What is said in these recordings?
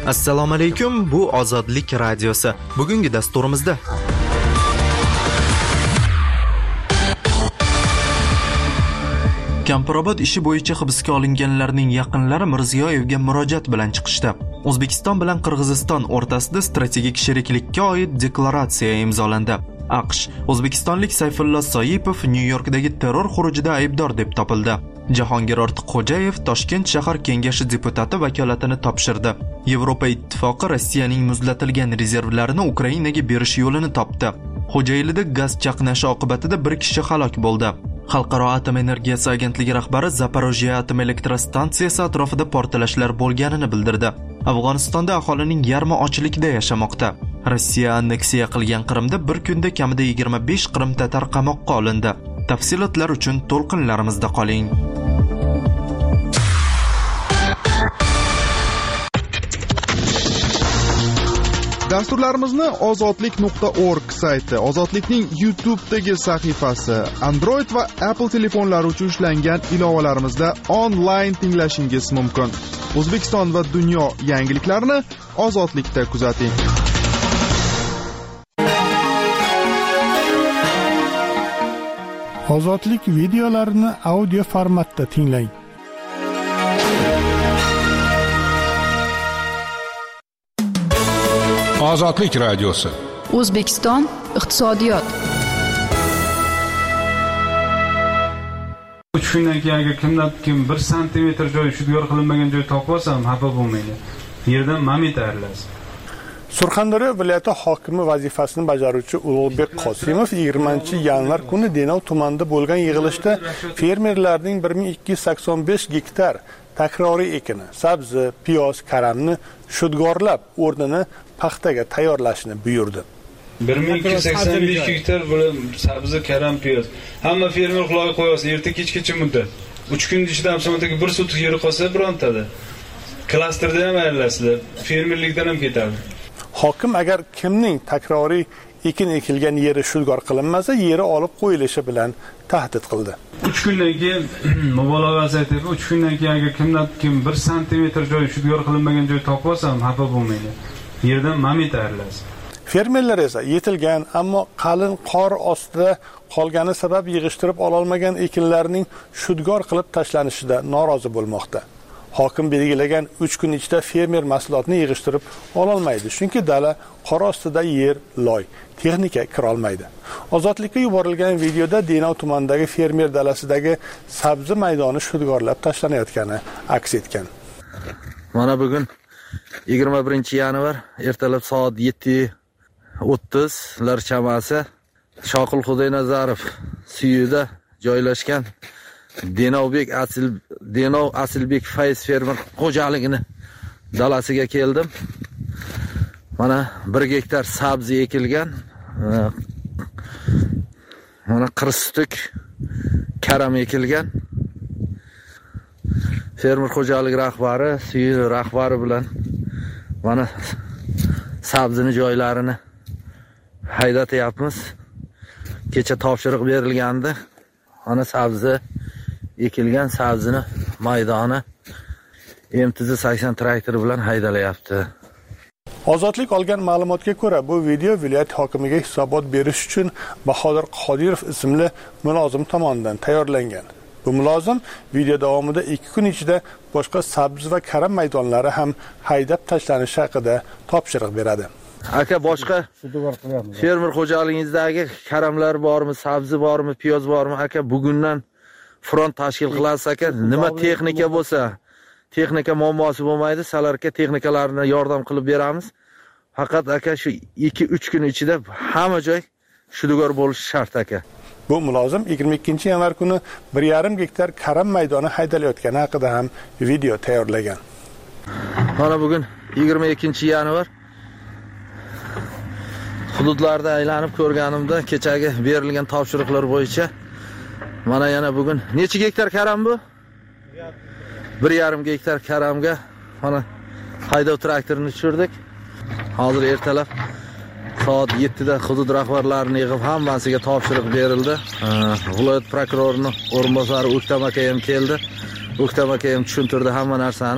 Assalomu alaykum, bu Ozodlik radiosi. Bugungi dasturimizda Kampirobod ishi bo'yicha hibsga olinganlarning yaqinlari Mirziyoyevga murojaat bilan chiqishdi. O'zbekiston bilan Qirg'iziston o'rtasida strategik sheriklikka oid deklaratsiya imzolandi. AQSh o'zbekistonlik Sayfullo Soipov Nyu-Yorkdagi terror xurujida aybdor deb topildi. Jahongir Ortiqxo'jayev Toshkent shahar kengashi deputati vakolatini topshirdi. Yevropa ittifoqi Rossiyaning muzlatilgan rezervlarini Ukrainaga berish yo'lini topdi. Xo'jaylida gaz chaqnashi oqibatida bir kishi halok bo'ldi. Xalqaro atom energiyasi agentligi rahbari Zaporojye atom elektrostansiyasi atrofida portlashlar bo'lganini bildirdi. Afg'onistonda aholining yarmi ochlikda yashamoqda. Rossiya anneksiya qilgan Qrimda bir kunda kamida 25 Qrim tatar qamoqqa olindi. Tafsilotlar uchun to'lqinlarimizda qoling. Dasturlarimizni ozodlik.org sayti, Ozodlikning YouTube'dagi sahifasi, Android va Apple telefonlari uchun ishlangan ilovalarimizda onlayn tinglashingiz mumkin. O'zbekiston va dunyo yangiliklarini Ozodlikda kuzating. Ozodlik videolarini audio formatda tinglang. Ozodlik radiosi. O'zbekiston iqtisodiyot. 3 kundan keyin kim 1 santimetr joy shudgor qilinmagan joy topib olsam xafa bo'lmaydi. Yerdan mamit ayriladi. Surxondaryo viloyati hokimi vazifasini bajaruvchi Ulug'bek Qosimov 20-yanvar kuni Denov tumanida bo'lgan yig'ilishda fermerlarning 1285 gektar takroriy ekini, sabzi, piyoz, karamni shudgorlab, o'rnini paxtaga tayyorlashni buyurdi. 1285 gektar bo'lib sabzi, karam, piyoz. Hamma fermer quloqqa qo'yasa, erta kechgacha muddat. 3 kun ichida hamsomatdagi bir sotix yeri qolsa birontada. Klasterda ham aylanasizlar, fermerlikdan ham ketadi. Hokim agar kimning takroriy ekin ekilgan yeri shudgor qilinmasa, yeri olib qo'yilishi bilan tahdid qildi. 3 kundan keyin mubolag'asi aytib, 3 kundan keyin agar kim 1 santimetr joy shudgor qilinmagan joy topib olsam xafa bo'lmaydi. Yerdan mamit ayriladi. Fermerlar esa yetilgan, ammo qalin qor ostida qolgani sabab yig'ishtirib ololmagan ekinlarning shudgor qilib tashlanishida norozi bo'lmoqda. Hokim belgilagan 3 kun ichida fermer mahsulotni yig'ishtirib ololmaydi, chunki dala qor ostida yer loy, texnika kira olmaydi. Ozodlikka yuborilgan videoda Denov tumanidagi fermer dalasidagi sabzi maydoni shudgorlab tashlanayotgani aks etgan. Mana bugun 21-yanvar ertalab soat 7:30 lar chamasi Shoqil Xudoynazarov suyida joylashgan Denov Asilbek Fayz fermer xo'jaligini dalasiga keldim. Mana 1 gektar sabzi ekilgan. Mana qirstuk karam ekilgan. Fermer xo'jaligi rahbari, suyi rahbari bilan mana sabzini joylarini haydatyapmiz. Kecha topshiriq berilgandi. Ana sabzi ekilgan sabzini maydoni MTZ-80 traktori bilan haydalayapti. Ozodlik olgan ma'lumotga ko'ra, bu video viloyat hokimiga hisobot berish uchun Bahodir Qodirov ismli mulozim tomonidan tayyorlangan. Bu mulozim video davomida 2 kun ichida boshqa sabzi va karam maydonlari ham haydab tashlanishi haqida topshiriq beradi. Aka, boshqa fermer xo'jaligingizdagi karamlar bormi, sabzi bormi, piyoz bormi? Aka, bugundan front tashkil qilasiz aka. Nima texnika bo'lsa, texnika muammosi bo'lmaydi, sizlarga texnikalarni yordam qilib beramiz. Faqat aka shu 2-3 kun ichida hamma joy shudgor bo'lishi shart aka. Bu mulozim 22-yanvar kuni 1,5 gektar karam maydoni haydalayotgani haqida ham video tayyorlagan. Mana bugun 22-yanvar hududlarda aylanib ko'rganimda kechagi berilgan topshiriqlar bo'yicha mana yana bugun necha gektar karam bu? 1,5 gektar karamga mana haydov traktorini tushirdik. Hozir ertalab soat 7da hudud rahbarlarini yig'ib hammasiga topshiriq berildi. Viloyat prokurorining o'rinbosari O'ktam aka ham keldi. O'ktam aka ham tushuntirdi hamma narsani.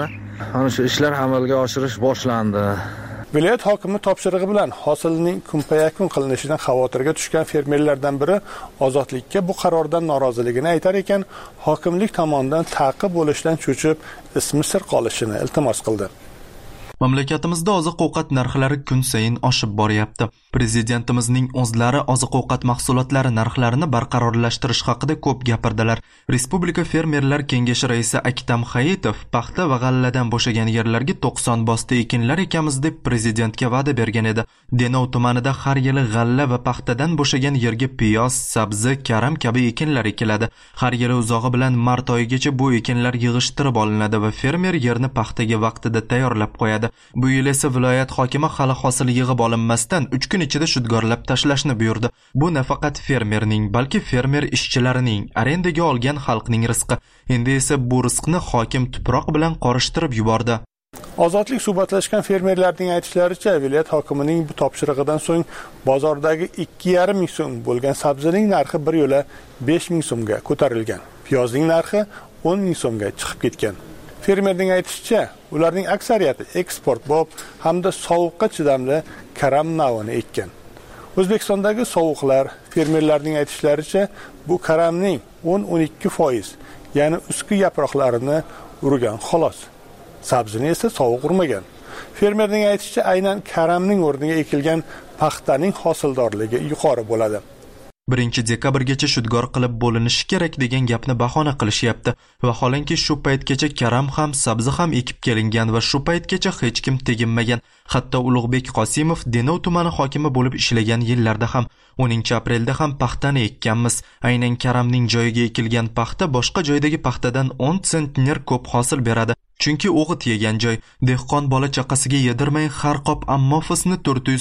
Ana shu ishlar amalga oshirish boshlandi. Viloyat hokimi topshirig'i bilan hosilning kunpayakun qilinishidan xavotirga tushgan fermerlardan biri Ozodlikka bu qarordan noroziligini aytar ekan, hokimlik tomonidan ta'qib bo'lishdan cho'chib, ismi sir qolishini iltimos qildi. Mamlakatimizda oziq-ovqat narxlari kun sayin oshib boryapti. Prezidentimizning o'zlari oziq-ovqat mahsulotlari narxlarini barqarorlashtirish haqida ko'p gapirdilar. Respublika fermerlar kengashi raisi Aktam Hayitov paxta va g'alladan bo'shagan yerlarga 90 bosta ekinlar ekamiz deb prezidentga va'da bergan edi. Denov tumanida har yili g'alla va paxtadan bo'shagan yerga piyoz, sabzi, karam kabi ekinlar ekiladi. Har yili uzog'i bilan mart oyigacha bu ekinlar yig'ishtirib olinadi va fermer yerni paxtaga vaqtida tayyorlab qo'yadi. Bu yil esa viloyat hokimi hali hosil yig'ib olinmasdan 3 kun ichida shudgorlab tashlashni buyurdi. Bu nafaqat fermerning, balki fermer ishchilarining, arendaga olgan xalqning rizqi. Endi esa bu rizqni hokim tuproq bilan qorishtirib yubordi. Ozodlik suhbatlashgan fermerlarning aytishlaricha, viloyat hokimining bu topshirig'idan so'ng bozordagi 2,5 ming so'm bo'lgan sabzining narxi bir yo'la 5 ming so'mga ko'tarilgan. Piyozning narxi 10 ming so'mga chiqib ketgan. Fermerning aytishicha, ularning aksariyati eksportbop hamda sovuqqa chidamli karam navini ekkan. O'zbekistondagi sovuqlar fermerlarning aytishlaricha, bu karamning 10-12%, ya'ni ustki yaproqlarini urgan xolos. Sabzini esa sovuq urmagan. Fermerning aytishicha, aynan karamning o'rniga ekilgan paxtaning hosildorligi yuqori bo'ladi. 1 dekabrgacha shudgor qilib bo'linishi kerak degan gapni bahona qilishyapti. Vaholanki shu paytgacha karam ham, sabzi ham ekib kelingan va shu paytgacha hech kim teginmagan. Hatto Ulug'bek Qosimov Denov tumani hokimi bo'lib ishlagan yillarda ham 10 aprelda ham paxtani ekkanmiz. Aynan karamning joyiga ekilgan paxta boshqa joydagi paxtadan 10 sentner ko'p hosil beradi. Chunki o'g'it yegan joy. Dehqon bola chaqasiga yedirmay har qop ammofisni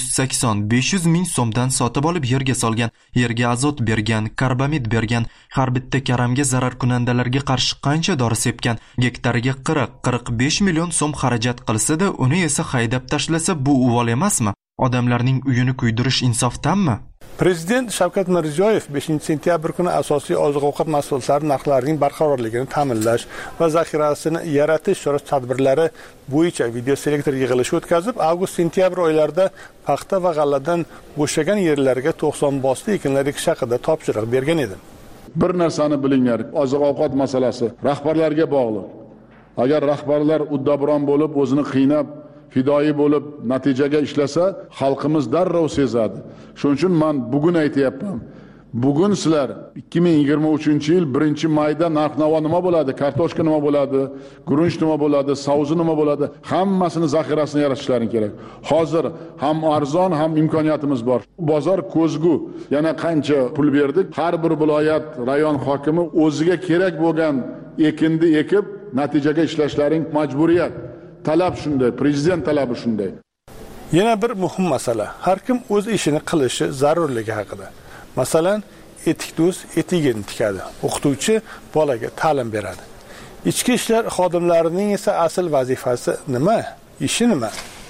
480-500 ming so'mdan sotib olib yerga solgan. Yerga azot bergan, karbamid bergan. Har bitta karamga zarar kunandalarga qarshi qancha dori sepgan. Gektariga 40-45 million so'm xarajat qilsa-da, uni esa haydab tashlasa, bu uvol emasmi? Odamlarning uyini kuydirish insofdanmi? Prezident Shavkat Mirziyoyev 5-sentyabr kuni asosiy oziq-ovqat mahsulotlari narxlarining barqarorligini ta'minlash va zaxirasini yaratish chora-tadbirlari bo'yicha video selektor yig'ilishi o'tkazib, avgust-sentyabr oylarida paxta va g'alladan bo'shagan yerlarga 90 bosta ekinlar ekish haqida topshiriq bergan edi. Bir narsani bilinglar, oziq-ovqat masalasi rahbarlarga bog'liq. Agar rahbarlar uddaburon bo'lib, o'zini qiynab, fidoyi bo'lib natijaga ishlasa, xalqimiz darrov sezadi. Shuning uchun men bugun aytayapman. Bugun sizlar 2023-yil 1-mayda narx-navo nima bo'ladi, kartoshka nima bo'ladi, guruch nima bo'ladi, savzi nima bo'ladi, hammasini zaxirasini yaratishlaring kerak. Hozir ham arzon, ham imkoniyatimiz bor. Bozor ko'zgu. Yana qancha pul berdik? Har bir viloyat, rayon hokimi o'ziga kerak bo'lgan ekinni ekib, natijaga ishlashlaring majburiyat. Talab shunday, prezident talabi shunday. Yana bir muhim masala, har kim o'z ishini qilishi zarurligi haqida. Masalan, etikdo'z etigini tikadi, o'qituvchi bolaga ta'lim beradi. Ichki ishlar xodimlarining esa asl vazifasi nima? Ishi nima?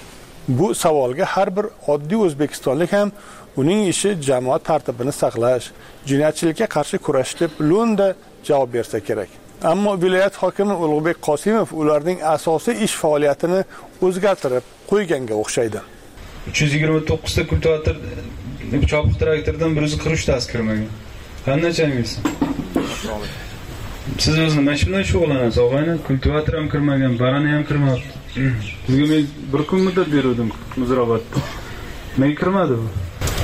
Bu savolga har bir oddiy o'zbekistonlik ham uning ishi jamoat tartibini saqlash, jinoyatchilikka qarshi kurash deb lo'nda javob bersa kerak. Ammo viloyat hokimi Ulug'bek Qosimov ularning asosiy ish faoliyatini o'zgartirib qo'yganga o'xshaydi. 329 ta kultivator chopiq traktordan 140 tasi kirmagan. Qanday changyapsiz? Siz o'zingiz nima ish bilan shug'ullanasiz? Og'ayni kultivator ham kirmagan, barani ham kirmadi. Sizga men bir kun muddat berdim Muzrabotda. Nega kirmadi bu?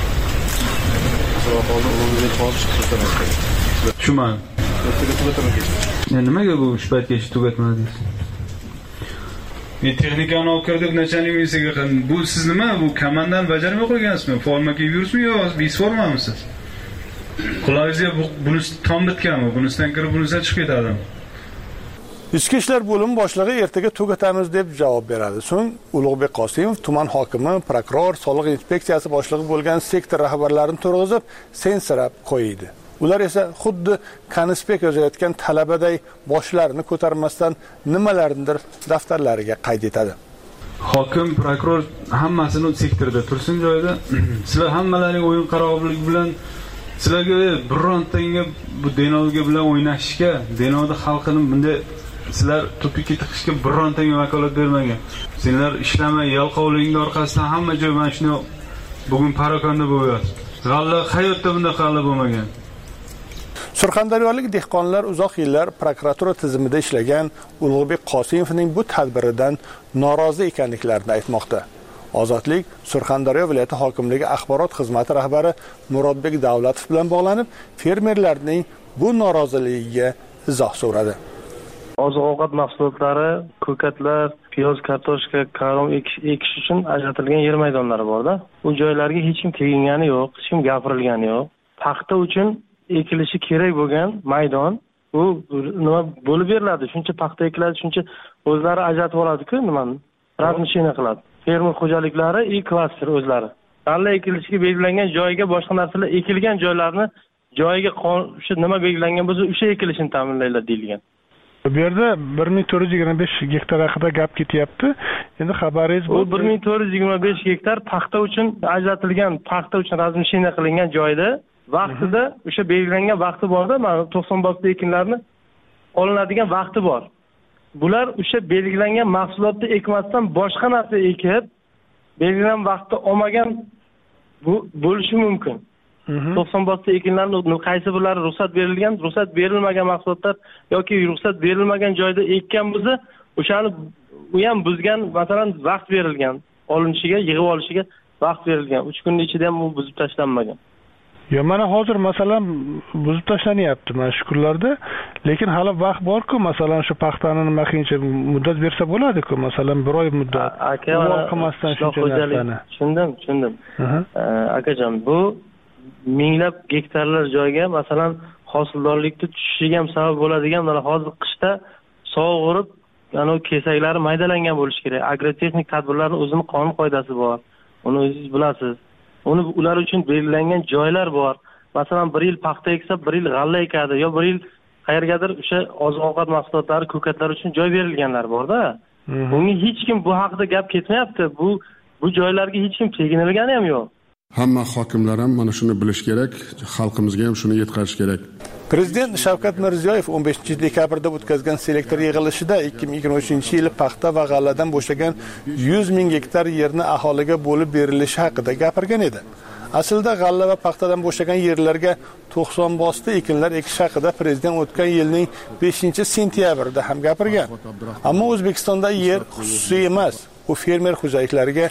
Tushunmadim. Nimaga bu ish paytgacha tugatmadingiz? Men texnikani olib kirib nachalnik misiga qildim. Bu siz nima? Bu komandan bajarmay qo'ygansizmi? Forma kiyib yuribsizmi yo biz formamisiz? Qulog'ingizga buni tom bitganmi? Bunisidan kirib bunisidan chiqib ketadi. Ichki ishlar bo'limi boshlig'i ertaga tugatamiz deb javob beradi. So'ng Ulug'bek Qosimov tuman hokimi, prokuror, soliq inspeksiyasi boshlig'i bo'lgan sektor rahbarlarini to'rg'izib, sensirab qo'ydi. Ular esa xuddi konspekt yozayotgan talabaday boshlarini ko'tarmasdan nimalarnidir daftarlariga qayd etadi. Hokim, prokuror hammasini sektorda tursin joyida. Sizlar hammalaring o'yin qarorligi bilan sizlarga birontanga bu Denovga bilan o'ynashishga, Denovda xalqini bunday Sizlar tupikka tiqishga birontaga vakolat bermagan. Senlar ishlamay, yalqovliging orqasidan hamma joy mana shuni bugun parokanda bo'lyapti. G'alla hayotda bunday g'alla bo'lmagan. Surxondaryolik dehqonlar uzoq yillar prokuratura tizimida ishlagan Ulug'bek Qosimovning bu tadbiridan norozi ekanliklarini aytmoqda. Ozodlik Surxondaryo viloyati hokimligi axborot xizmati rahbari Murodbek Davlatov bilan bog'lanib, fermerlarning bu noroziligiga izoh so'radi. Oziq-ovqat mahsulotlari, ko'katlar, piyoz, kartoshka, karom ekish uchun ajratilgan yer maydonlari bor-da. U joylarga hech kim tegingani yo'q, hech kim gapirilgani yo'q. Paxta uchun ekilishi kerak bo'lgan maydon u nima bo'lib beriladi? Shuncha paxta ekiladi, shuncha o'zlari ajratib oladi-ku, nimani? Razmishina qiladi. Fermer xo'jaliklari klaster o'zlari. G'alla ekilishiga belgilangan joyga boshqa narsalar ekilgan joylarni joyiga shu nima belgilangan bo'lsa, o'sha ekilishini ta'minlaylar deyilgan. Bu yerda 1425 gektar haqida gap ketyapti. Endi xabaringiz bu 1425 gektar paxta uchun ajratilgan, paxta uchun razmishina qilingan joyda vaqtida o'sha belgilangan vaqti borda, mana 90 bosda ekinlarni olinadigan vaqti bor. Bular o'sha belgilangan mahsulotni ekmasdan boshqa narsa ekib, belgilangan vaqtda olmagan bo'lishi mumkin. 90 bosda ekinlarni qaysi birlari ruxsat berilgan, ruxsat berilmagan mahsulotlar yoki ruxsat berilmagan joyda ekkan bo'lsa, o'shani u ham buzgan, masalan, vaqt berilgan, olinishiga, yig'ib olishiga vaqt berilgan. 3 kunning ichida ham u buzib tashlanmagan. Yo, mana hozir masalan buzib tashlanyapti mana shu kunlarda, lekin hali vaqt bor-ku, masalan shu paxtani nima qiyincha muddat bersa bo'ladi-ku, masalan 1 oy muddat. Qilmasdan shuncha narsani. Tushundim. Akajon, bu minglab gektarlar joyga masalan hosildorlikni tushishiga ham sabab bo'ladigan, mana hozir qishda sovug'irib, ana kesaklari maydalangan bo'lishi kerak. Agrotexnik tadbirlarning o'zining qonun qoidasi bor. Uni o'zingiz bilasiz. Ular uchun belgilangan joylar bor. Masalan, 1 yil paxta eksa, 1 yil g'alla ekadi, yo 1 yil qayergadir o'sha oziq-ovqat mahsulotlari, ko'katlar uchun joy berilganlar bor-da. Bunga hech kim bu haqida gap ketmayapti. Bu joylarga hech kim teginilgani ham yo'q. Hamma hokimlar ham mana shuni bilish kerak, xalqimizga ham shuni yetkazish kerak. Prezident Shavkat Mirziyoyev 15-dekabrda o'tkazgan selektor yig'ilishida 2023-yil paxta va g'alladan bo'shagan 100 ming gektar yerni aholiga bo'lib berilishi haqida gapirgan edi. Aslida g'alla va paxtadan bo'shagan yerlarga 90 bosda ekinlar ekish haqida prezident o'tgan yilning 5-sentyabrida ham gapirgan. Ammo O'zbekistonda yer xususiy emas. U fermer xo'jaliklariga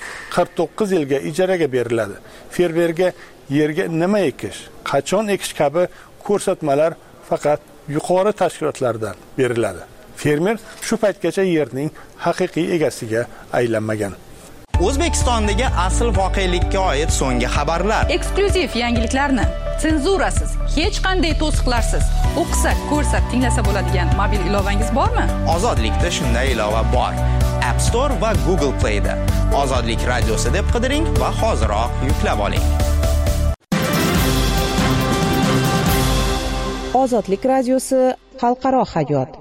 49 yilga ijaraga beriladi. Fermerga yerga nima ekish, qachon ekish kabi ko'rsatmalar faqat yuqori tashkilotlardan beriladi. Fermer shu paytgacha yerning haqiqiy egasiga aylanmagan. O'zbekistondagi asl voqelikka oid so'nggi xabarlar. Eksklyuziv yangiliklarni senzurasiz, hech qanday to'siqlarsiz o'qisa, ko'rsa, tinglasa bo'ladigan mobil ilovangiz bormi? Ozodlikda shunday ilova bor. App Store va Google Play da. Ozodlik radiosi deb qidiring va hoziroq yuklab oling. Ozodlik radiosi xalqaro hayot.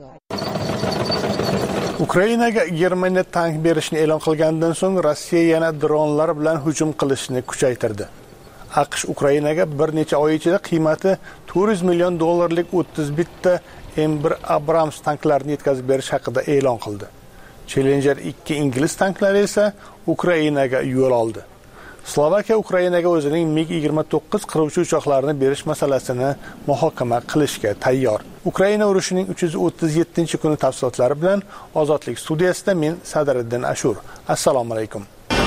Ukrainaga Germaniya tank berishni e'lon qilgandan so'ng Rossiya yana dronlar bilan hujum qilishni kuchaytirdi. AQSh Ukrainaga bir necha oy ichida qiymati $400 million 31 ta M1 Abrams tanklarini yetkazib berish haqida e'lon qildi. Challenger 2 ingliz tanklari esa Ukrainaga yo'l oldi. Slovakiya Ukrainaga o'zining MiG-29 qiruvchi uchoqlarini berish masalasini muhokama qilishga tayyor. Ukraina urushining 337-kuni tafsilotlari bilan Ozodlik studiyasida men Sadriddin Ashur. Assalomu alaykum.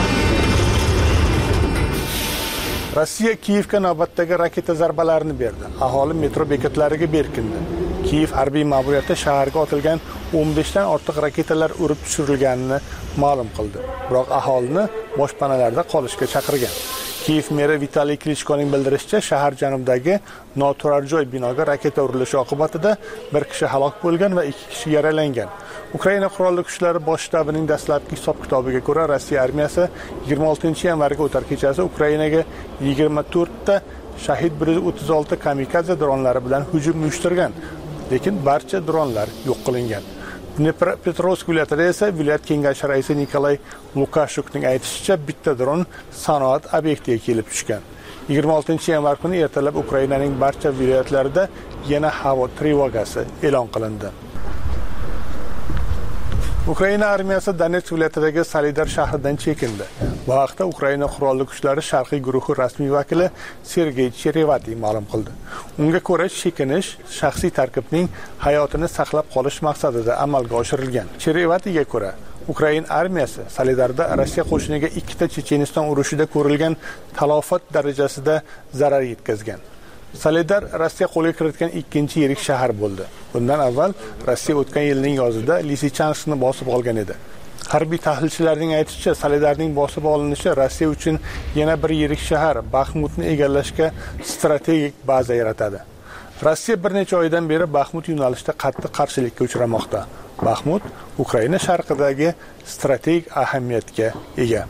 Rossiya Kiyevga navbatdagi raketa zarbalarini berdi. Aholi metro bekatlariga berkindi. Kiyev harbiy ma'muriyati shaharga otilgan 15 dan ortiq raketalar urib tushirilganini ma'lum qildi. Biroq aholini boshpanalarda qolishga chaqirgan. Kiyev meri Vitaliy Klichkoning bildirishicha, shahar janubidagi noturar joy binoga raketa urilishi oqibatida bir kishi halok bo'lgan va 2 kishi yaralangan. Ukraina qurolli kuchlari bosh shtabining dastlabki hisob-kitobiga ko'ra, Rossiya armiyasi 26-yanvarga o'tar kechasi Ukrainaga 24 ta Shahid 136 kamikaze dronlari bilan hujum uyushtirgan, lekin barcha dronlar yo'q qilingan. Dnepropetrovsk viloyatida esa viloyat kengashi raisi Nikolay Lukashukning aytishicha, bitta dron sanoat obyektiga kelib tushgan. 26-yanvar kuni ertalab Ukrainaning barcha viloyatlarida yana havo trevogasi e'lon qilindi. Ukraina armiyasi Donetsk viloyatidagi Solidar shahridan chekindi. Bu haqda Ukraina qurolli kuchlari sharqiy guruhi rasmiy vakili Sergey Cherevati ma'lum qildi. Unga ko'ra, chekinish shaxsiy tarkibning hayotini saqlab qolish maqsadida amalga oshirilgan. Cherevatiga ko'ra, Ukraina armiyasi Solidarda Rossiya qo'shiniga ikkita Checheniston urushida ko'rilgan talofat darajasida zarar yetkazgan. Solidar Rossiya qo'lga kiritgan ikkinchi yirik shahar bo'ldi. Bundan avval Rossiya o'tgan yilning yozida Lisichanskni bosib olgan edi. Harbiy tahlilchilarning aytishicha, Solidarning bosib olinishi Rossiya uchun yana bir yirik shahar Baxmutni egallashga strategik baza yaratadi. Rossiya bir necha oydan beri Baxmut yo'nalishida qattiq qarshilikka uchramoqda. Baxmut Ukraina sharqidagi strategik ahamiyatga ega.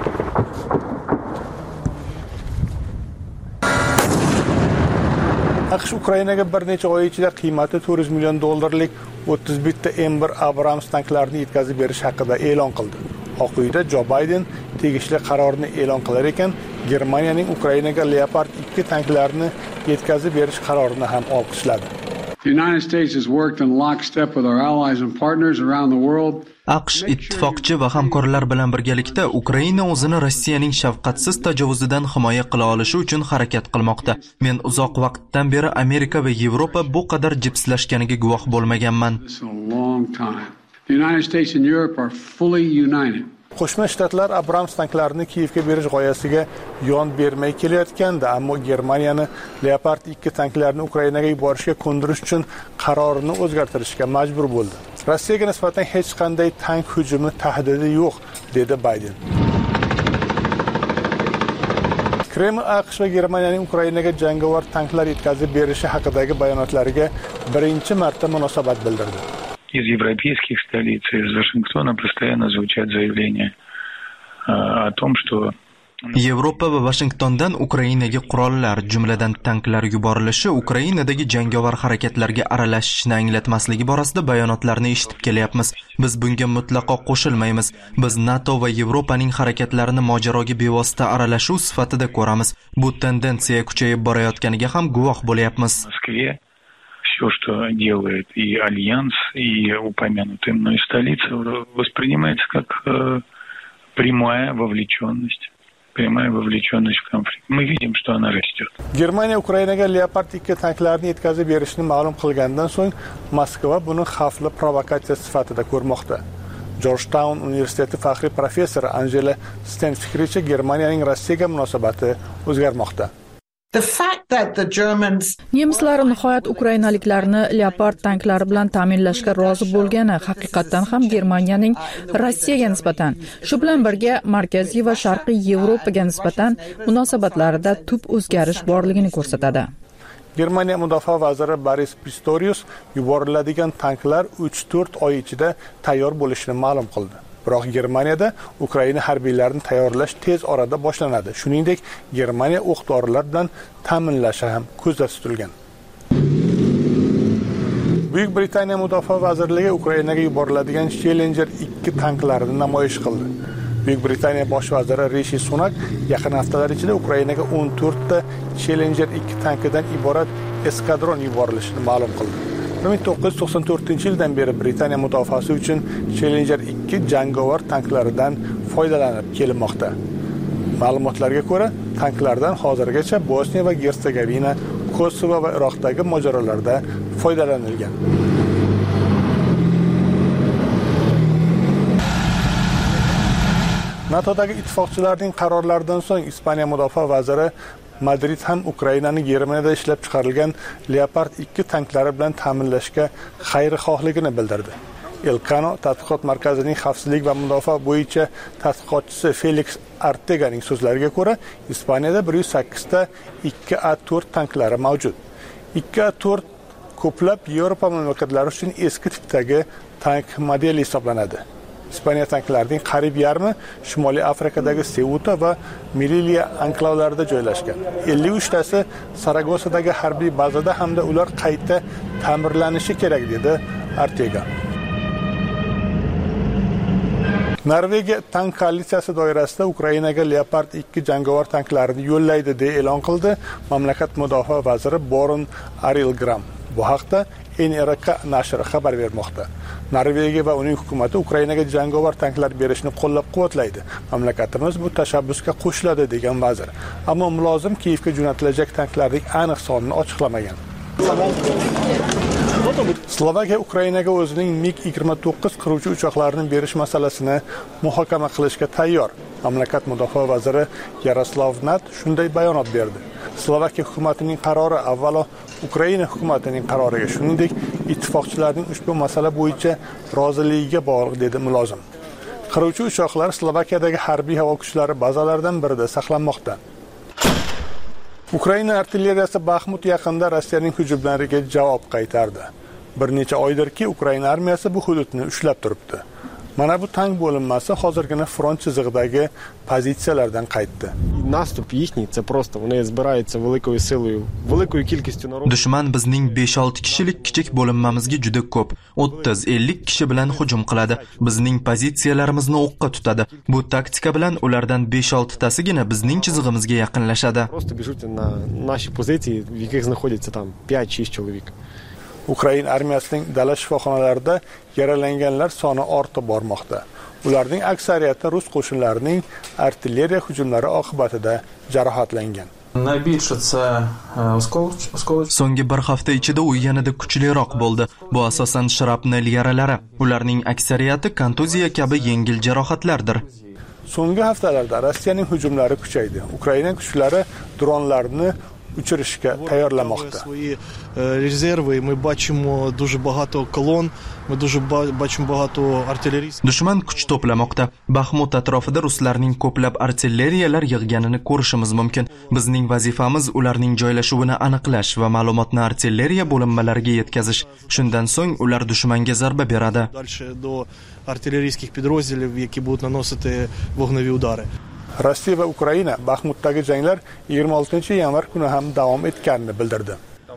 AQSh Ukrainaga bir necha oy ichida qiymati $400 million 31 ta M1 Abrams tanklarini yetkazib berish haqida e'lon qildi. Oq uyda Jo Bayden tegishli qarorni e'lon qilar ekan, Germaniyaning Ukrainaga Leopard 2 tanklarini yetkazib berish qarorini ham olqishladi. The United States has worked in lockstep with our allies and partners around the world. AQSh ittifoqchi va hamkorlar bilan birgalikda Ukraina o'zini Rossiyaning shafqatsiz tajovuzidan himoya qila olishi uchun harakat qilmoqda. Men uzoq vaqtdan beri Amerika va Yevropa bu qadar jipslashganiga guvoh bo'lmaganman. The United States and Europe are fully united. Qo'shma Shtatlar Abrams tanklarini Kiyevga berish g'oyasiga yon bermay kelayotganda, ammo Germaniyani Leopard 2 tanklarini Ukrainaga yuborishga ko'ndirish uchun qarorini o'zgartirishga majbur bo'ldi. Rossiyaga nisbatan hech qanday tank hujumi tahdidi yo'q, dedi Bayden. Kreml AQSh va Germaniyaning Ukrainaga jangovar tanklar yetkazib berishi haqidagi bayonotlariga birinchi marta munosabat bildirdi. Из европейских столиц, из Вашингтона постоянно звучат заявления о том, что Yevropa va Washingtondan Ukrainaga qurollar, jumladan tanklar yuborilishi Ukrainadagi jangovar harakatlarga aralashishni anglatmasligi borasida bayonotlarni eshitib kelyapmiz. Biz bunga mutlaqo qo'shilmaymiz. Biz NATO va Yevropaning harakatlarini mojaroga bevosita aralashuv sifatida ko'ramiz. Bu tendensiya kuchayib borayotganiga ham guvoh bo'lyapmiz. Все, что делает и Альянс, и упомянутая мной столица, воспринимается как прямая вовлеченность в конфликт. Мы видим, что она растет. Germaniya Ukrainaga Leopard 2 tanklarini yetkazib berishni ma'lum qilgandan so'ng Moskva buni xavfli provokatsiya sifatida ko'rmoqda. Georgetown universiteti faxriy professori Angela Sten fikricha, Germaniyaning Rossiyaga munosabati o'zgarmoqda. Nemislar nihoyat ukrainaliklarni Leopard tanklari bilan ta'minlashga rozi bo'lgani haqiqatan ham Germaniyaning Rossiyaga nisbatan, shu bilan birga Markaziy va Sharqiy Yevropaga nisbatan munosabatlarida tub o'zgarish borligini ko'rsatadi. Germaniya mudofaa vaziri Boris Pistorius yuboriladigan tanklar 3-4 oy ichida tayyor bo'lishini ma'lum qildi. Biroq Germaniyada Ukraina harbiylarini tayyorlash tez orada boshlanadi. Shuningdek, Germaniya o'q-dorilar bilan ta'minlashi ham ko'zda tutilgan. Buyuk Britaniya Mudofaa vazirligi Ukrainaga yuboriladigan Challenger 2 tanklarini namoyish qildi. Buyuk Britaniya bosh vaziri Rishi Sunak yaqin haftalar ichida Ukrainaga 14 ta Challenger 2 tankidan iborat eskadron yuborilishini ma'lum qildi. 1994-yildan beri Britaniya mudofaasi uchun Challenger 2 jangovar tanklaridan foydalanib kelmoqda. Ma'lumotlarga ko'ra, tanklardan hozirgacha Bosniya va Gersegovina, Kosovo va Iroqdagi mojarolarda foydalanilgan. NATOdagi ittifoqchilarning qarorlaridan so'ng Ispaniya mudofaa vaziri Madrid ham Ukrainani Germaniyada ishlab chiqarilgan Leopard 2 tanklari bilan ta'minlashga xayrixohligini bildirdi. Elcano tadqiqot markazining xavfsizlik va mudofaa bo'yicha tadqiqotchisi Felix Arteganing so'zlariga ko'ra, Ispaniyada 108 ta 2A4 tanklari mavjud. 2A4 ko'plab Yevropa mamlakatlari uchun eski tipdagi tank modeli hisoblanadi. Ispaniya tanklarining qariyb yarmi Shimoliy Afrikadagi Ceuta va Melilla anklavlarida joylashgan. 53 tasi Saragosadagi harbiy bazada hamda ular qayta ta'mirlanishi kerak, dedi Artega. Norvegiya tank koalitsiyasi doirasida Ukrainaga Leopard 2 jangovar tanklarini yo'llaydi deb e'lon qildi mamlakat mudofaa vaziri Boron Arilgram. Bu haqda NRK nashri xabar bermoqda. Norvegiya va uning hukumati Ukrainaga jangovar tanklar berishni qo'llab-quvvatlaydi. Mamlakatimiz bu tashabbusga qo'shiladi degan vazir. Ammo mulozim Kiyevga jo'natilajak tanklarning aniq sonini ochiqlamagan. Slovakiya Ukrainaga o'zining MiG-29 qiruvchi uchoqlarini berish masalasini muhokama qilishga tayyor. Mamlakat mudofaa vaziri Yaroslav Nat shunday bayonot berdi. Slovakiya hukumatining qarori avvalo Ukraina hukumatining qaroriga, shuningdek ittifoqchilarning ushbu masala bo'yicha roziligiga bog'liq dedi mulozim. Qiruvchi uchoqlar Slovakiyadagi harbiy havo kuchlari bazalaridan birida saqlanmoqda. Ukraina artilleriyasi Baxmut yaqinida Rossiyaning hujumlariga javob qaytardi. Bir necha oydirki Ukraina armiyasi bu hududni ushlab turibdi. Mana bu tank bo'linmasi hozirgina front chizig'idagi pozitsiyalardan qaytdi. Nastup їхній це просто вони збираються великою силою, великою кількістю народу. Dushman bizning 5-6 kishilik kichik bo'linmamizga juda ko'p, 30-50 kishi bilan hujum qiladi. Bizning pozitsiyalarimizni o'qqa tutadi. Bu taktika bilan ulardan 5-6 tasigina bizning chizig'imizga yaqinlashadi. Просто біжуть на наші позиції, в яких знаходяться там 5-6 чоловік. Ukraina armiyasining dala shifoxonalarida yaralanganlar soni ortib bormoqda. Ularning aksariyati rus qo'shinlarining artilleriya hujumlari oqibatida jarohatlangan. So'nggi bir hafta ichida u yanada kuchliroq bo'ldi. Bu asosan shrapnel yaralari. Ularning aksariyati kontuziya kabi yengil jarohatlardir. So'nggi haftalarda Rossiyaning hujumlari kuchaydi. Ukraina kuchlari dronlarni uchirishga tayyorlamoqda. Резерви, ми бачимо дуже багато колон, ми дуже бачимо багато артилерийских. Dushman kuch to'plamoqda. Baxmut atrofida ruslarning ko'plab artilleriyalar yig'ganini ko'rishimiz mumkin. Bizning vazifamiz ularning joylashuvini aniqlash va ma'lumotni artilleriya bo'linmalariga yetkazish. Shundan so'ng ular dushmanga zarba beradi. Дальше до артилерийских підрозділів, які будуть наносити вогневі удари. Rossiya va Ukraina Baxmutdagi janglar 26-yanvar kuni ham davom etganini bildirdi.